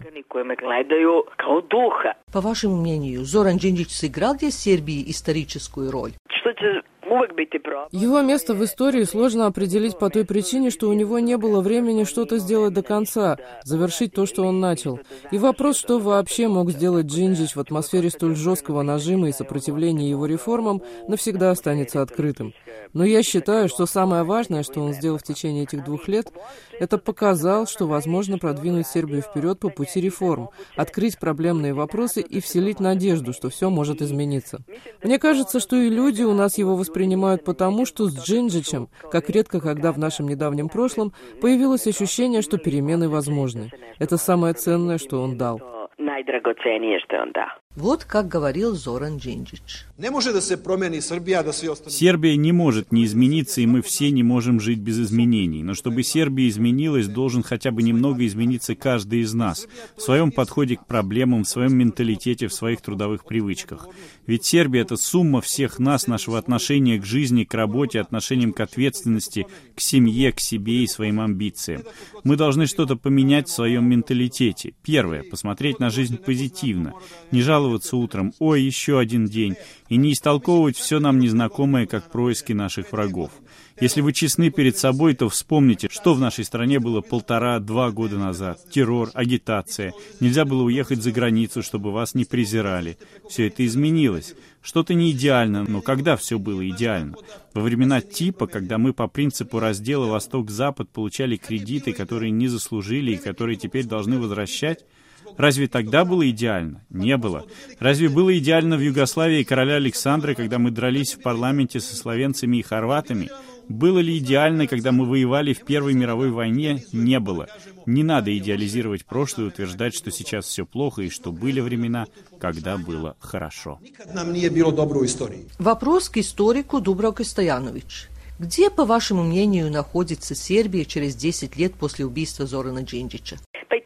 По вашему мнению, Зоран Джинджич сыграл для Сербии историческую роль? Его место в истории сложно определить по той причине, что у него не было времени что-то сделать до конца, завершить то, что он начал. И вопрос, что вообще мог сделать Джинджич в атмосфере столь жесткого нажима и сопротивления его реформам, навсегда останется открытым. Но я считаю, что самое важное, что он сделал в течение этих 2 лет, это показал, что возможно продвинуть Сербию вперед по пути реформ, открыть проблемные вопросы и вселить надежду, что все может измениться. Мне кажется, что и люди у нас его воспринимают потому, что с Джинджичем, как редко когда в нашем недавнем прошлом, появилось ощущение, что перемены возможны. Это самое ценное, что он дал. Вот как говорил Зоран Джинджич. Сербия не может не измениться, и мы все не можем жить без изменений. Но чтобы Сербия изменилась, должен хотя бы немного измениться каждый из нас в своем подходе к проблемам, в своем менталитете, в своих трудовых привычках. Ведь Сербия — это сумма всех нас, нашего отношения к жизни, к работе, отношениям к ответственности, к семье, к себе и своим амбициям. Мы должны что-то поменять в своем менталитете. Первое — посмотреть на жизнь позитивно, не жаловаться утром «Ой, еще один день», и не истолковывать все нам незнакомое, как происки наших врагов. Если вы честны перед собой, то вспомните, что в нашей стране было 1,5-2 года назад. Террор, агитация. Нельзя было уехать за границу, чтобы вас не презирали. Все это изменилось. Что-то не идеально, но когда все было идеально? Во времена типа, когда мы по принципу раздела Восток-Запад получали кредиты, которые не заслужили и которые теперь должны возвращать? Разве тогда было идеально? Не было. Разве было идеально в Югославии короля Александра, когда мы дрались в парламенте со словенцами и хорватами? Было ли идеально, когда мы воевали в Первой мировой войне? Не было. Не надо идеализировать прошлое и утверждать, что сейчас все плохо и что были времена, когда было хорошо. Вопрос к историку Дубравка Стоянович. Где, по вашему мнению, находится Сербия через 10 лет после убийства Зорана Джинджича?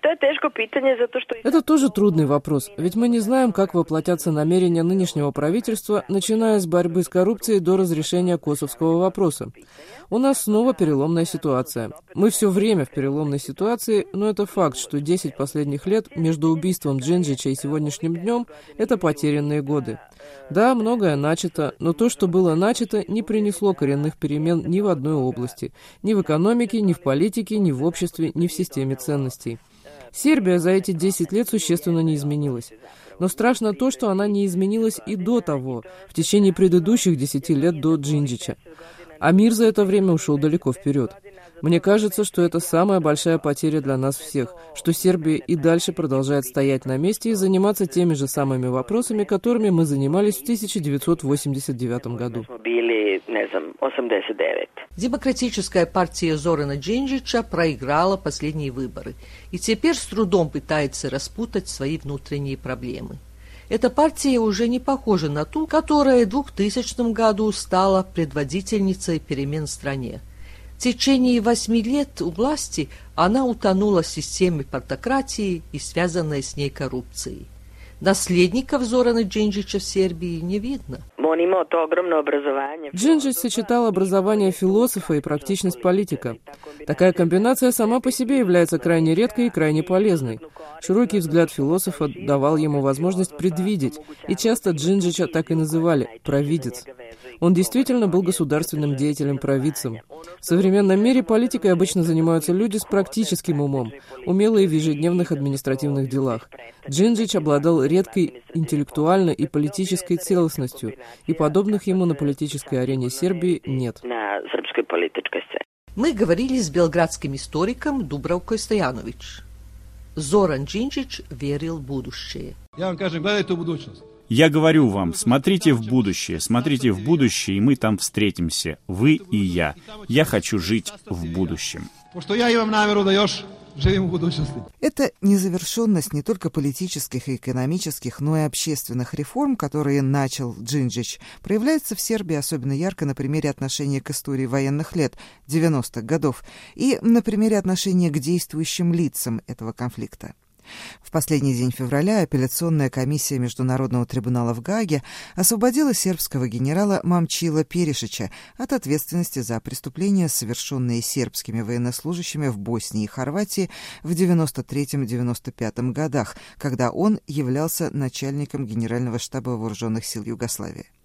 Это тоже трудный вопрос, ведь мы не знаем, как воплотятся намерения нынешнего правительства, начиная с борьбы с коррупцией до разрешения косовского вопроса. У нас снова переломная ситуация. Мы все время в переломной ситуации, но это факт, что 10 последних лет между убийством Джинджича и сегодняшним днем – это потерянные годы. Да, многое начато, но то, что было начато, не принесло коренных перемен ни в одной области. Ни в экономике, ни в политике, ни в обществе, ни в системе ценностей. Сербия за эти 10 лет существенно не изменилась. Но страшно то, что она не изменилась и до того, в течение предыдущих 10 лет до Джинджича. А мир за это время ушел далеко вперед. Мне кажется, что это самая большая потеря для нас всех, что Сербия и дальше продолжает стоять на месте и заниматься теми же самыми вопросами, которыми мы занимались в 1989 году. Демократическая партия Зорана Джинджича проиграла последние выборы и теперь с трудом пытается распутать свои внутренние проблемы. Эта партия уже не похожа на ту, которая в 2000 году стала предводительницей перемен в стране. В течение 8 лет у власти она утонула в системе партократии и связанной с ней коррупцией. Наследников Зорана Джинджича в Сербии не видно. Джинджич сочетал образование философа и практичность политика. Такая комбинация сама по себе является крайне редкой и крайне полезной. Широкий взгляд философа давал ему возможность предвидеть, и часто Джинджича так и называли «провидец». Он действительно был государственным деятелем-провидцем. В современном мире политикой обычно занимаются люди с практическим умом, умелые в ежедневных административных делах. Джинджич обладал редкой интеллектуальной и политической целостностью, и подобных ему на политической арене Сербии нет. Мы говорили с белградским историком Дубравкой Стоянович. Зоран Джинджич верил в будущее. Я вам кажу, глядайте в будущность. Я говорю вам, смотрите в будущее, и мы там встретимся, вы и я. Я хочу жить в будущем. Это незавершенность не только политических и экономических, но и общественных реформ, которые начал Джинджич, проявляется в Сербии особенно ярко на примере отношения к истории военных лет 90-х годов и на примере отношения к действующим лицам этого конфликта. В последний день февраля апелляционная комиссия Международного трибунала в Гааге освободила сербского генерала Момчила Перишича от ответственности за преступления, совершенные сербскими военнослужащими в Боснии и Хорватии в 1993-1995 годах, когда он являлся начальником Генерального штаба вооруженных сил Югославии.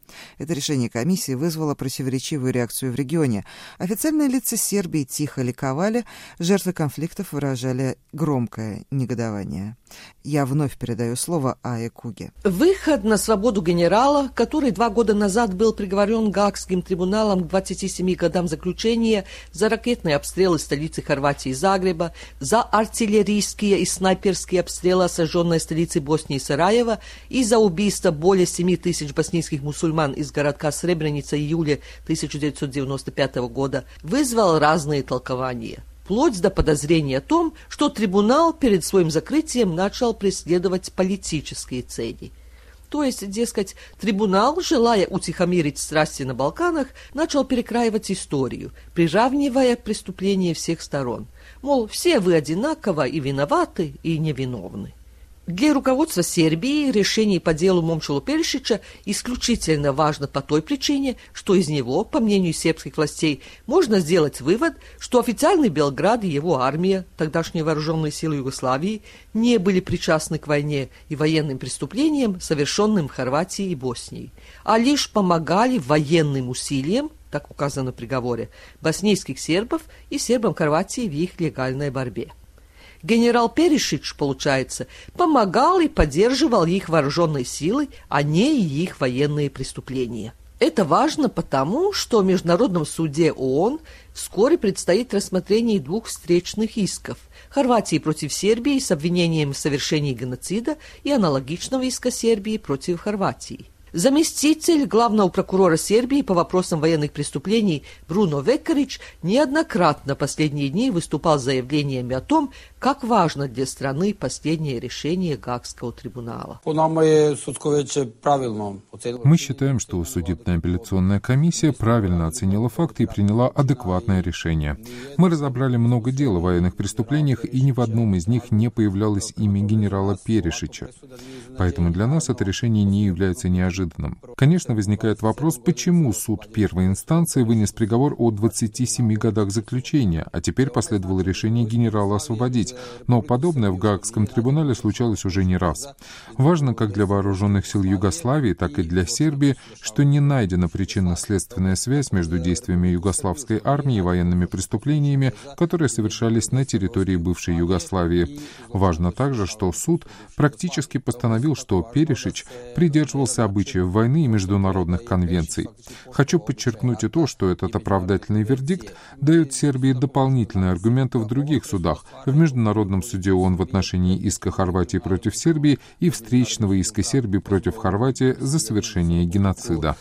Это решение комиссии вызвало противоречивую реакцию в регионе. Официальные лица Сербии тихо ликовали, жертвы конфликтов выражали громкое негодование. Я вновь передаю слово Ае Куге. Выход на свободу генерала, который 2 года назад был приговорен Гаагским трибуналом к 27 годам заключения за ракетные обстрелы столицы Хорватии Загреба, за артиллерийские и снайперские обстрелы осажденной столицы Боснии Сараева и за убийство более 7 тысяч боснийских мусульман из городка Сребреница июля 1995 года, вызвал разные толкования. Вплоть до подозрения о том, что трибунал перед своим закрытием начал преследовать политические цели. То есть, дескать, трибунал, желая утихомирить страсти на Балканах, начал перекраивать историю, приравнивая преступления всех сторон. Мол, все вы одинаково и виноваты, и невиновны. Для руководства Сербии решение по делу Момчила Перишича исключительно важно по той причине, что из него, по мнению сербских властей, можно сделать вывод, что официальный Белград и его армия, тогдашние вооруженные силы Югославии, не были причастны к войне и военным преступлениям, совершенным в Хорватии и Боснии, а лишь помогали военным усилиям, так указано в приговоре, боснийских сербов и сербам Хорватии в их легальной борьбе. Генерал Перишич, получается, помогал и поддерживал их вооруженные силы, а не их военные преступления. Это важно потому, что в Международном суде ООН вскоре предстоит рассмотрение 2 встречных исков – Хорватии против Сербии с обвинением в совершении геноцида и аналогичного иска Сербии против Хорватии. Заместитель главного прокурора Сербии по вопросам военных преступлений Бруно Векарич неоднократно последние дни выступал с заявлениями о том, как важно для страны последнее решение Гаагского трибунала. Мы считаем, что судебная апелляционная комиссия правильно оценила факты и приняла адекватное решение. Мы разобрали много дел о военных преступлениях, и ни в одном из них не появлялось имя генерала Перишича. Поэтому для нас это решение не является неожиданным. Конечно, возникает вопрос, почему суд первой инстанции вынес приговор о 27 годах заключения, а теперь последовало решение генерала освободить. Но подобное в Гаагском трибунале случалось уже не раз. Важно как для вооруженных сил Югославии, так и для Сербии, что не найдена причинно-следственная связь между действиями югославской армии и военными преступлениями, которые совершались на территории бывшей Югославии. Важно также, что суд практически постановил, что Перишич придерживался обычаев войны и международных конвенций. Хочу подчеркнуть и то, что этот оправдательный вердикт дает Сербии дополнительные аргументы в других судах, в Международном суде ООН в отношении иска Хорватии против Сербии и встречного иска Сербии против Хорватии за совершение геноцида.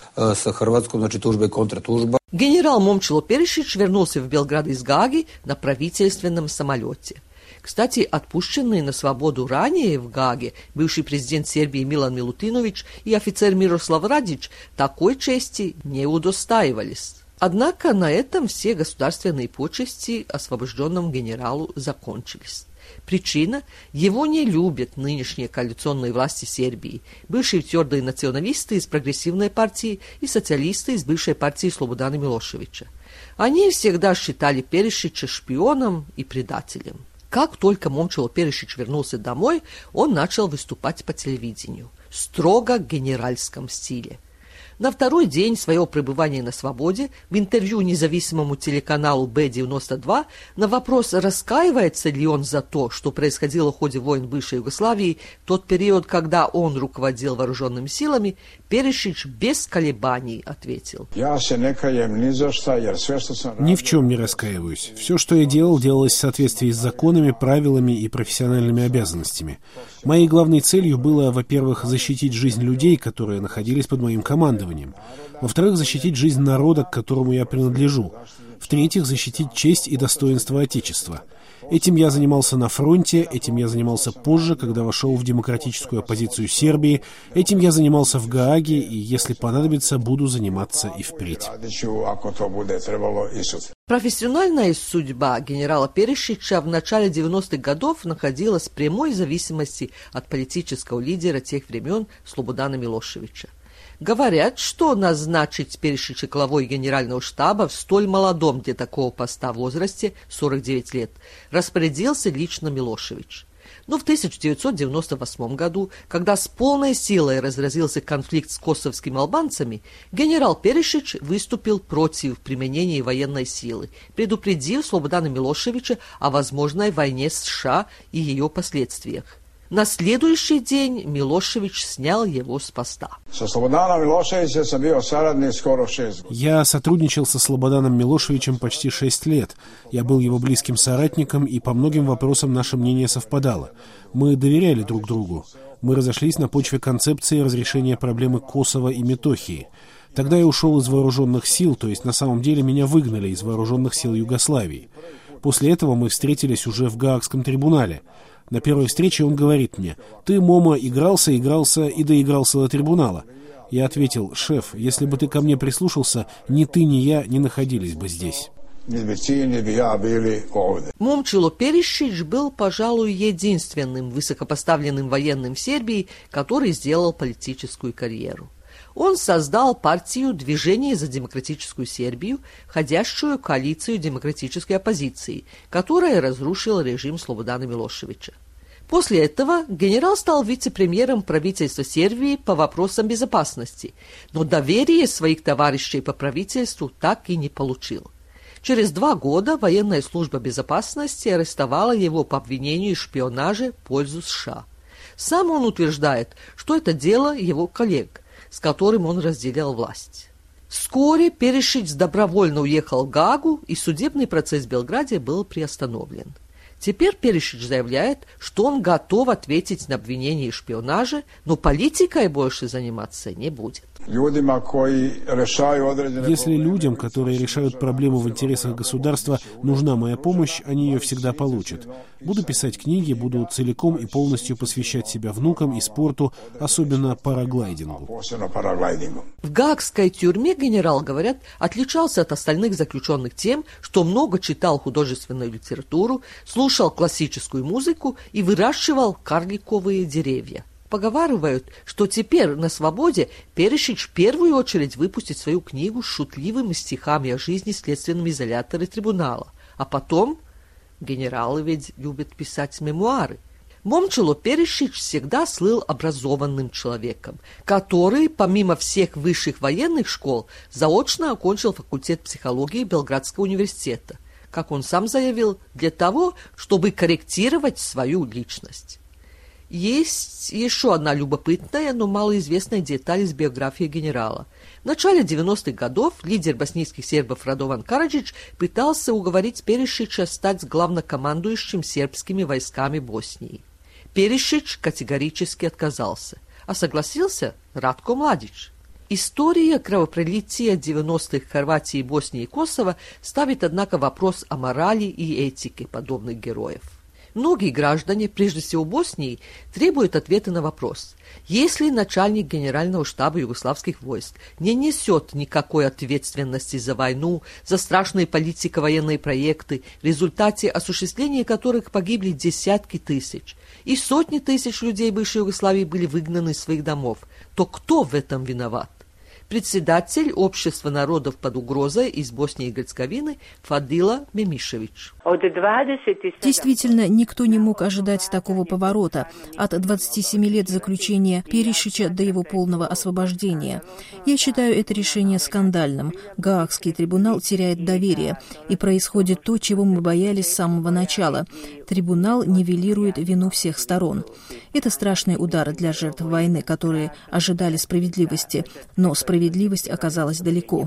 Генерал Момчило Перишич вернулся в Белград из Гааги на правительственном самолете. Кстати, отпущенные на свободу ранее в Гааге бывший президент Сербии Милан Милутинович и офицер Мирослав Радич такой чести не удостаивались. Однако на этом все государственные почести освобожденному генералу закончились. Причина – его не любят нынешние коалиционные власти Сербии, бывшие твердые националисты из прогрессивной партии и социалисты из бывшей партии Слободана Милошевича. Они всегда считали Перишича шпионом и предателем. Как только Момчило Перишич вернулся домой, он начал выступать по телевидению, строго в генеральском стиле. На второй день своего пребывания на свободе в интервью независимому телеканалу Б-92 на вопрос, раскаивается ли он за то, что происходило в ходе войн бывшей Югославии, в тот период, когда он руководил вооруженными силами, Перишич без колебаний ответил: «Ни в чем не раскаиваюсь. Все, что я делал, делалось в соответствии с законами, правилами и профессиональными обязанностями. Моей главной целью было, во-первых, защитить жизнь людей, которые находились под моим командованием. Во-вторых, защитить жизнь народа, к которому я принадлежу. В-третьих, защитить честь и достоинство Отечества. Этим я занимался на фронте, этим я занимался позже, когда вошел в демократическую оппозицию Сербии, этим я занимался в Гааге, и, если понадобится, буду заниматься и впредь». Профессиональная судьба генерала Перишича в начале 90-х годов находилась в прямой зависимости от политического лидера тех времен Слободана Милошевича. Говорят, что назначить Перишича главой генерального штаба в столь молодом для такого поста возрасте, 49 лет, распорядился лично Милошевич. Но в 1998 году, когда с полной силой разразился конфликт с косовскими албанцами, генерал Перишич выступил против применения военной силы, предупредив Слободана Милошевича о возможной войне с США и ее последствиях. На следующий день Милошевич снял его с поста. Я сотрудничал со Слободаном Милошевичем почти 6 лет. Я был его близким соратником, и по многим вопросам наше мнение совпадало. Мы доверяли друг другу. Мы разошлись на почве концепции разрешения проблемы Косово и Метохии. Тогда я ушел из вооруженных сил, то есть на самом деле меня выгнали из вооруженных сил Югославии. После этого мы встретились уже в Гаагском трибунале. На первой встрече он говорит мне: «Ты, Момо, игрался и доигрался до трибунала». Я ответил: «Шеф, если бы ты ко мне прислушался, ни ты, ни я не находились бы здесь». Момчило Перишич был, пожалуй, единственным высокопоставленным военным в Сербии, который сделал политическую карьеру. Он создал партию «Движение за демократическую Сербию», входящую в коалицию демократической оппозиции, которая разрушила режим Слободана Милошевича. После этого генерал стал вице-премьером правительства Сербии по вопросам безопасности, но доверие своих товарищей по правительству так и не получил. Через 2 года военная служба безопасности арестовала его по обвинению в шпионаже в пользу США. Сам он утверждает, что это дело его коллег, с которым он разделял власть. Вскоре Перишич добровольно уехал в Гаагу, и судебный процесс в Белграде был приостановлен. Теперь Перишич заявляет, что он готов ответить на обвинение в шпионаже, но политикой больше заниматься не будет. Если людям, которые решают проблему в интересах государства, нужна моя помощь, они ее всегда получат. Буду писать книги, буду целиком и полностью посвящать себя внукам и спорту, особенно параглайдингу. В гаагской тюрьме генерал, говорят, отличался от остальных заключенных тем, что много читал художественную литературу, слушал классическую музыку и выращивал карликовые деревья. Поговаривают, что теперь на свободе Перишич в первую очередь выпустит свою книгу с шутливыми стихами о жизни в следственном изоляторе трибунала. А потом, генералы ведь любят писать мемуары. Момчило Перишич всегда слыл образованным человеком, который, помимо всех высших военных школ, заочно окончил факультет психологии Белградского университета, как он сам заявил, для того, чтобы корректировать свою личность. Есть еще одна любопытная, но малоизвестная деталь из биографии генерала. В начале 90-х годов лидер боснийских сербов Радован Караджич пытался уговорить Перишича стать главнокомандующим сербскими войсками Боснии. Перишич категорически отказался, а согласился Радко Младич. История кровопролития 90-х Хорватии, Боснии и Косово ставит, однако, вопрос о морали и этике подобных героев. Многие граждане, прежде всего Боснии, требуют ответа на вопрос: если начальник Генерального штаба югославских войск не несет никакой ответственности за войну, за страшные политико-военные проекты, в результате осуществления которых погибли десятки тысяч, и сотни тысяч людей бывшей Югославии были выгнаны из своих домов, то кто в этом виноват? Председатель Общества народов под угрозой из Боснии и Герцеговины Фадила Мемишевич. Действительно, никто не мог ожидать такого поворота от 27 лет заключения Перишича до его полного освобождения. Я считаю это решение скандальным. Гаагский трибунал теряет доверие, и происходит то, чего мы боялись с самого начала. Трибунал нивелирует вину всех сторон. Это страшный удар для жертв войны, которые ожидали справедливости, но справедливость оказалась далеко.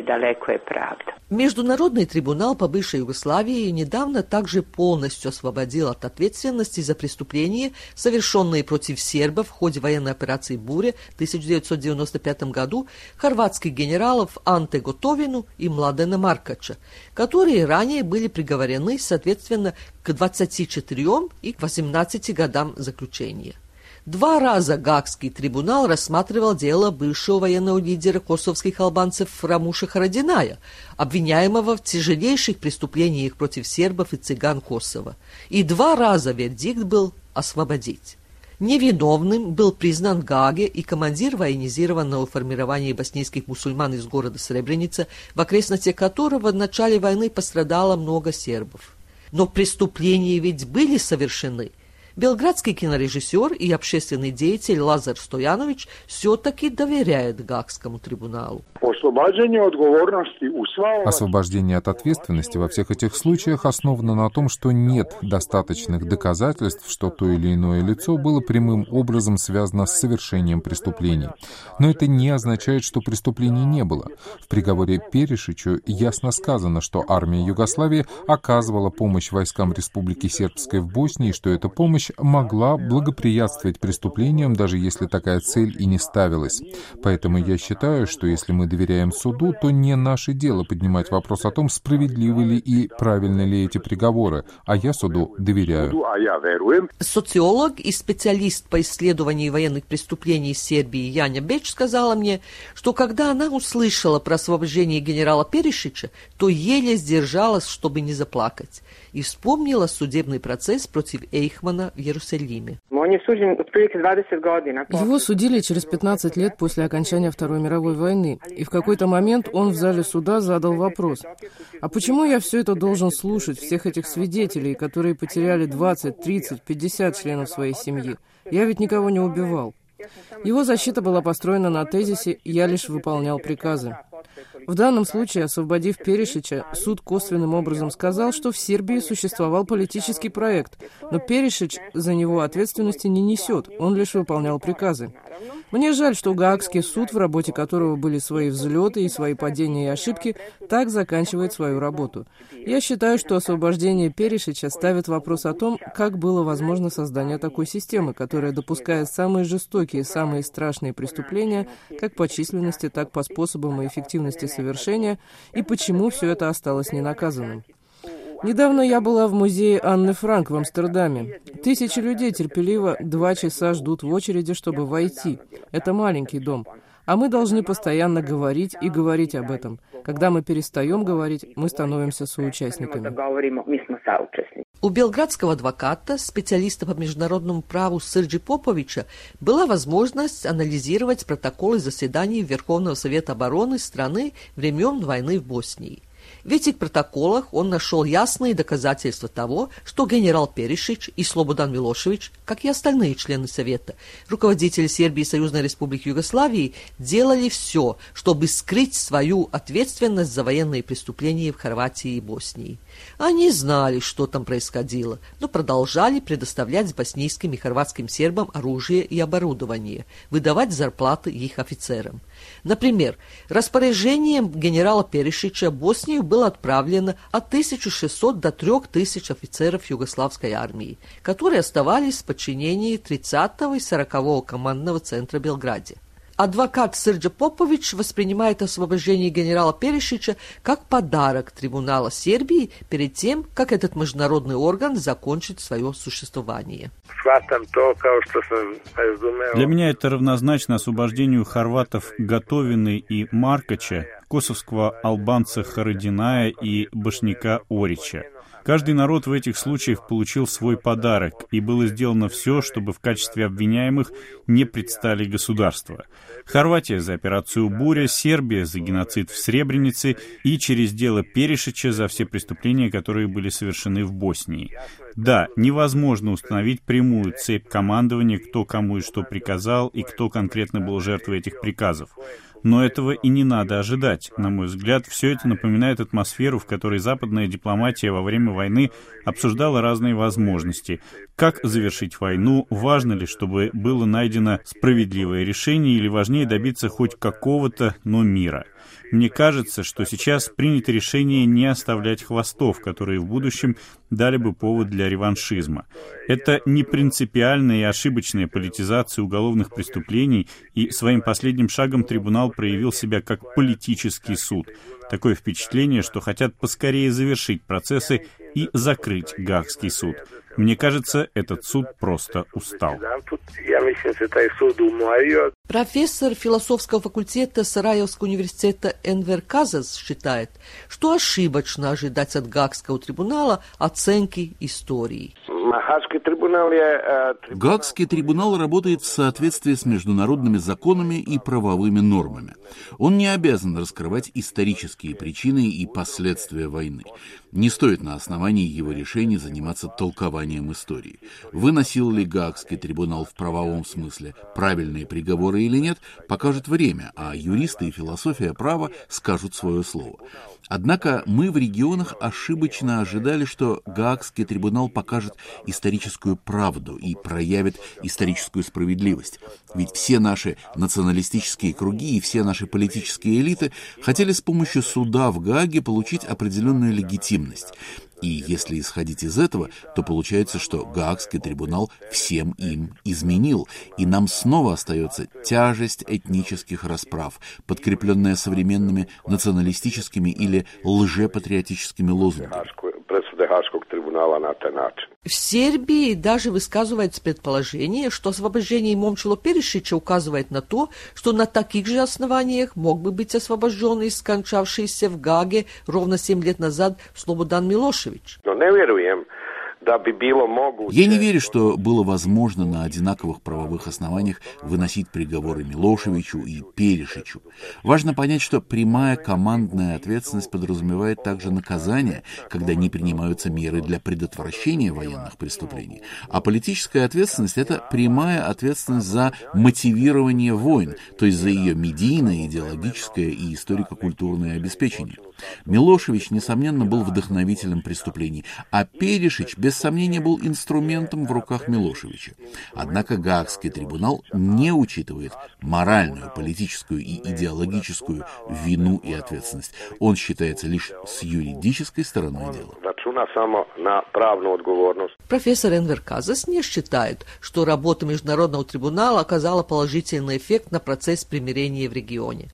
Международный трибунал по бывшей Югославии недавно также полностью освободил от ответственности за преступления, совершенные против сербов в ходе военной операции «Буря» в 1995 году, хорватских генералов Анте Готовину и Младена Маркача, которые ранее были приговорены, соответственно, к 24 и к 18 годам заключения. 2 раза Гаагский трибунал рассматривал дело бывшего военного лидера косовских албанцев Рамуша Харадиная, обвиняемого в тяжелейших преступлениях против сербов и цыган Косово. И 2 раза вердикт был освободить. Невиновным был признан в Гааге и командир военизированного формирования боснийских мусульман из города Сребреница, в окрестностях которого в начале войны пострадало много сербов. Но преступления ведь были совершены. Белградский кинорежиссер и общественный деятель Лазар Стоянович все-таки доверяет Гаагскому трибуналу. Освобождение от ответственности во всех этих случаях основано на том, что нет достаточных доказательств, что то или иное лицо было прямым образом связано с совершением преступлений. Но это не означает, что преступлений не было. В приговоре Перишичу ясно сказано, что армия Югославии оказывала помощь войскам Республики Сербской в Боснии, что эта помощь могла благоприятствовать преступлениям, даже если такая цель и не ставилась. Поэтому я считаю, что если мы доверяем суду, то не наше дело поднимать вопрос о том, справедливы ли и правильны ли эти приговоры, а я суду доверяю. Социолог и специалист по исследованию военных преступлений из Сербии Яня Беч сказала мне, что когда она услышала про освобождение генерала Перишича, то еле сдержалась, чтобы не заплакать, и вспомнила судебный процесс против Эйхмана в Иерусалиме. Его судили через 15 лет после окончания Второй мировой войны, и в какой-то момент он в зале суда задал вопрос: «А почему я все это должен слушать, всех этих свидетелей, которые потеряли 20, 30, 50 членов своей семьи? Я ведь никого не убивал». Его защита была построена на тезисе «я лишь выполнял приказы». В данном случае, освободив Перишича, суд косвенным образом сказал, что в Сербии существовал политический проект, но Перишич за него ответственности не несет, он лишь выполнял приказы. Мне жаль, что Гаагский суд, в работе которого были свои взлеты и свои падения и ошибки, так заканчивает свою работу. Я считаю, что освобождение Перишича ставит вопрос о том, как было возможно создание такой системы, которая допускает самые жестокие, самые страшные преступления, как по численности, так по способам и эффективности совершения, и почему все это осталось ненаказанным. Недавно я была в музее Анны Франк в Амстердаме. Тысячи людей терпеливо 2 часа ждут в очереди, чтобы войти. Это маленький дом. А мы должны постоянно говорить и говорить об этом. Когда мы перестаем говорить, мы становимся соучастниками. У белградского адвоката, специалиста по международному праву Срđi Popovića, была возможность анализировать протоколы заседаний Верховного Совета обороны страны времен войны в Боснии. В этих протоколах он нашел ясные доказательства того, что генерал Перишич и Слободан Милошевич, как и остальные члены Совета, руководители Сербии и Союзной Республики Югославии, делали все, чтобы скрыть свою ответственность за военные преступления в Хорватии и Боснии. Они знали, что там происходило, но продолжали предоставлять боснийским и хорватским сербам оружие и оборудование, выдавать зарплаты их офицерам. Например, распоряжением генерала Перишича в Боснию было отправлено от 1600 до 3000 офицеров югославской армии, которые оставались в подчинении 30-го и 40-го командного центра в Белграде. Адвокат Срđa Popović воспринимает освобождение генерала Перишича как подарок трибунала Сербии перед тем, как этот международный орган закончит свое существование. Для меня это равнозначно освобождению хорватов Готовины и Маркача, косовского албанца Харадиная и башняка Орича. Каждый народ в этих случаях получил свой подарок, и было сделано все, чтобы в качестве обвиняемых не предстали государства. Хорватия за операцию «Буря», Сербия за геноцид в Сребренице и через дело Перишича за все преступления, которые были совершены в Боснии. Да, невозможно установить прямую цепь командования, кто кому и что приказал, и кто конкретно был жертвой этих приказов. Но этого и не надо ожидать. На мой взгляд, все это напоминает атмосферу, в которой западная дипломатия во время войны обсуждала разные возможности. Как завершить войну, важно ли, чтобы было найдено справедливое решение, или важнее добиться хоть какого-то, но мира. Мне кажется, что сейчас принято решение не оставлять хвостов, которые в будущем дали бы повод для реваншизма. Это не принципиальная и ошибочная политизация уголовных преступлений, и своим последним шагом трибунал проявил себя как политический суд. Такое впечатление, что хотят поскорее завершить процессы и закрыть Гаагский суд. Мне кажется, этот суд просто устал. Профессор философского факультета Сараевского университета Энвер Казас считает, что ошибочно ожидать от Гаагского трибунала оценки истории. Гаагский трибунал работает в соответствии с международными законами и правовыми нормами. Он не обязан раскрывать исторические причины и последствия войны. Не стоит на основании его решений заниматься толкованием истории. Выносил ли Гаагский трибунал в правовом смысле правильные приговоры или нет, покажет время, а юристы и философия права скажут свое слово. Однако мы в регионах ошибочно ожидали, что Гаагский трибунал покажет историческую правду и проявит историческую справедливость. Ведь все наши националистические круги и все наши политические элиты хотели с помощью суда в Гааге получить определенную легитимность. И если исходить из этого, то получается, что Гаагский трибунал всем им изменил, и нам снова остается тяжесть этнических расправ, подкрепленная современными националистическими или лжепатриотическими лозунгами. В Сербии даже высказывается предположение, что освобождение Момчила Перишича указывает на то, что на таких же основаниях мог бы быть освобожден и скончавшийся в Гааге ровно 7 лет назад Слободан Милошевич. Я не верю, что было возможно на одинаковых правовых основаниях выносить приговоры Милошевичу и Перишичу. Важно понять, что прямая командная ответственность подразумевает также наказание, когда не принимаются меры для предотвращения военных преступлений. А политическая ответственность — это прямая ответственность за мотивирование войн, то есть за ее медийное, идеологическое и историко-культурное обеспечение. Милошевич, несомненно, был вдохновителем преступлений, а Перишич, без сомнения, был инструментом в руках Милошевича. Однако Гаагский трибунал не учитывает моральную, политическую и идеологическую вину и ответственность. Он считается лишь с юридической стороной дела. Профессор Энвер Казас не считает, что работа Международного трибунала оказала положительный эффект на процесс примирения в регионе.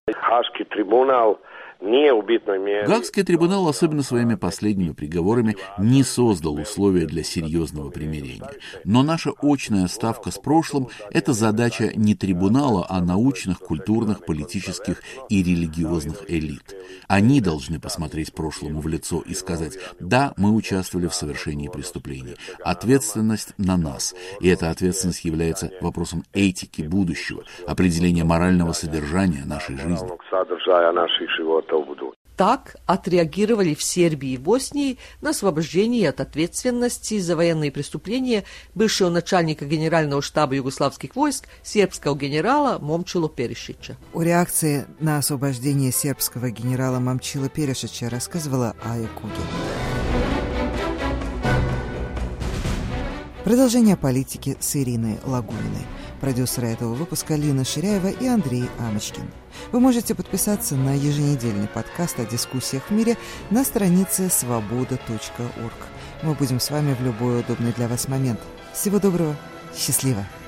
Гаагский трибунал, особенно своими последними приговорами, не создал условия для серьезного примирения. Но наша очная ставка с прошлым — это задача не трибунала, а научных, культурных, политических и религиозных элит. Они должны посмотреть прошлому в лицо и сказать: да, мы участвовали в совершении преступлений. Ответственность на нас. И эта ответственность является вопросом этики будущего, определения морального содержания нашей жизни. Так отреагировали в Сербии и Боснии на освобождение от ответственности за военные преступления бывшего начальника генерального штаба югославских войск сербского генерала Момчила Перишича. О реакции на освобождение сербского генерала Момчила Перишича рассказывала Ая Кугин. Продолжение политики с Ириной Лагуниной. Продюсеры этого выпуска Лина Ширяева и Андрей Амочкин. Вы можете подписаться на еженедельный подкаст о дискуссиях в мире на странице svoboda.org. Мы будем с вами в любой удобный для вас момент. Всего доброго, счастливо!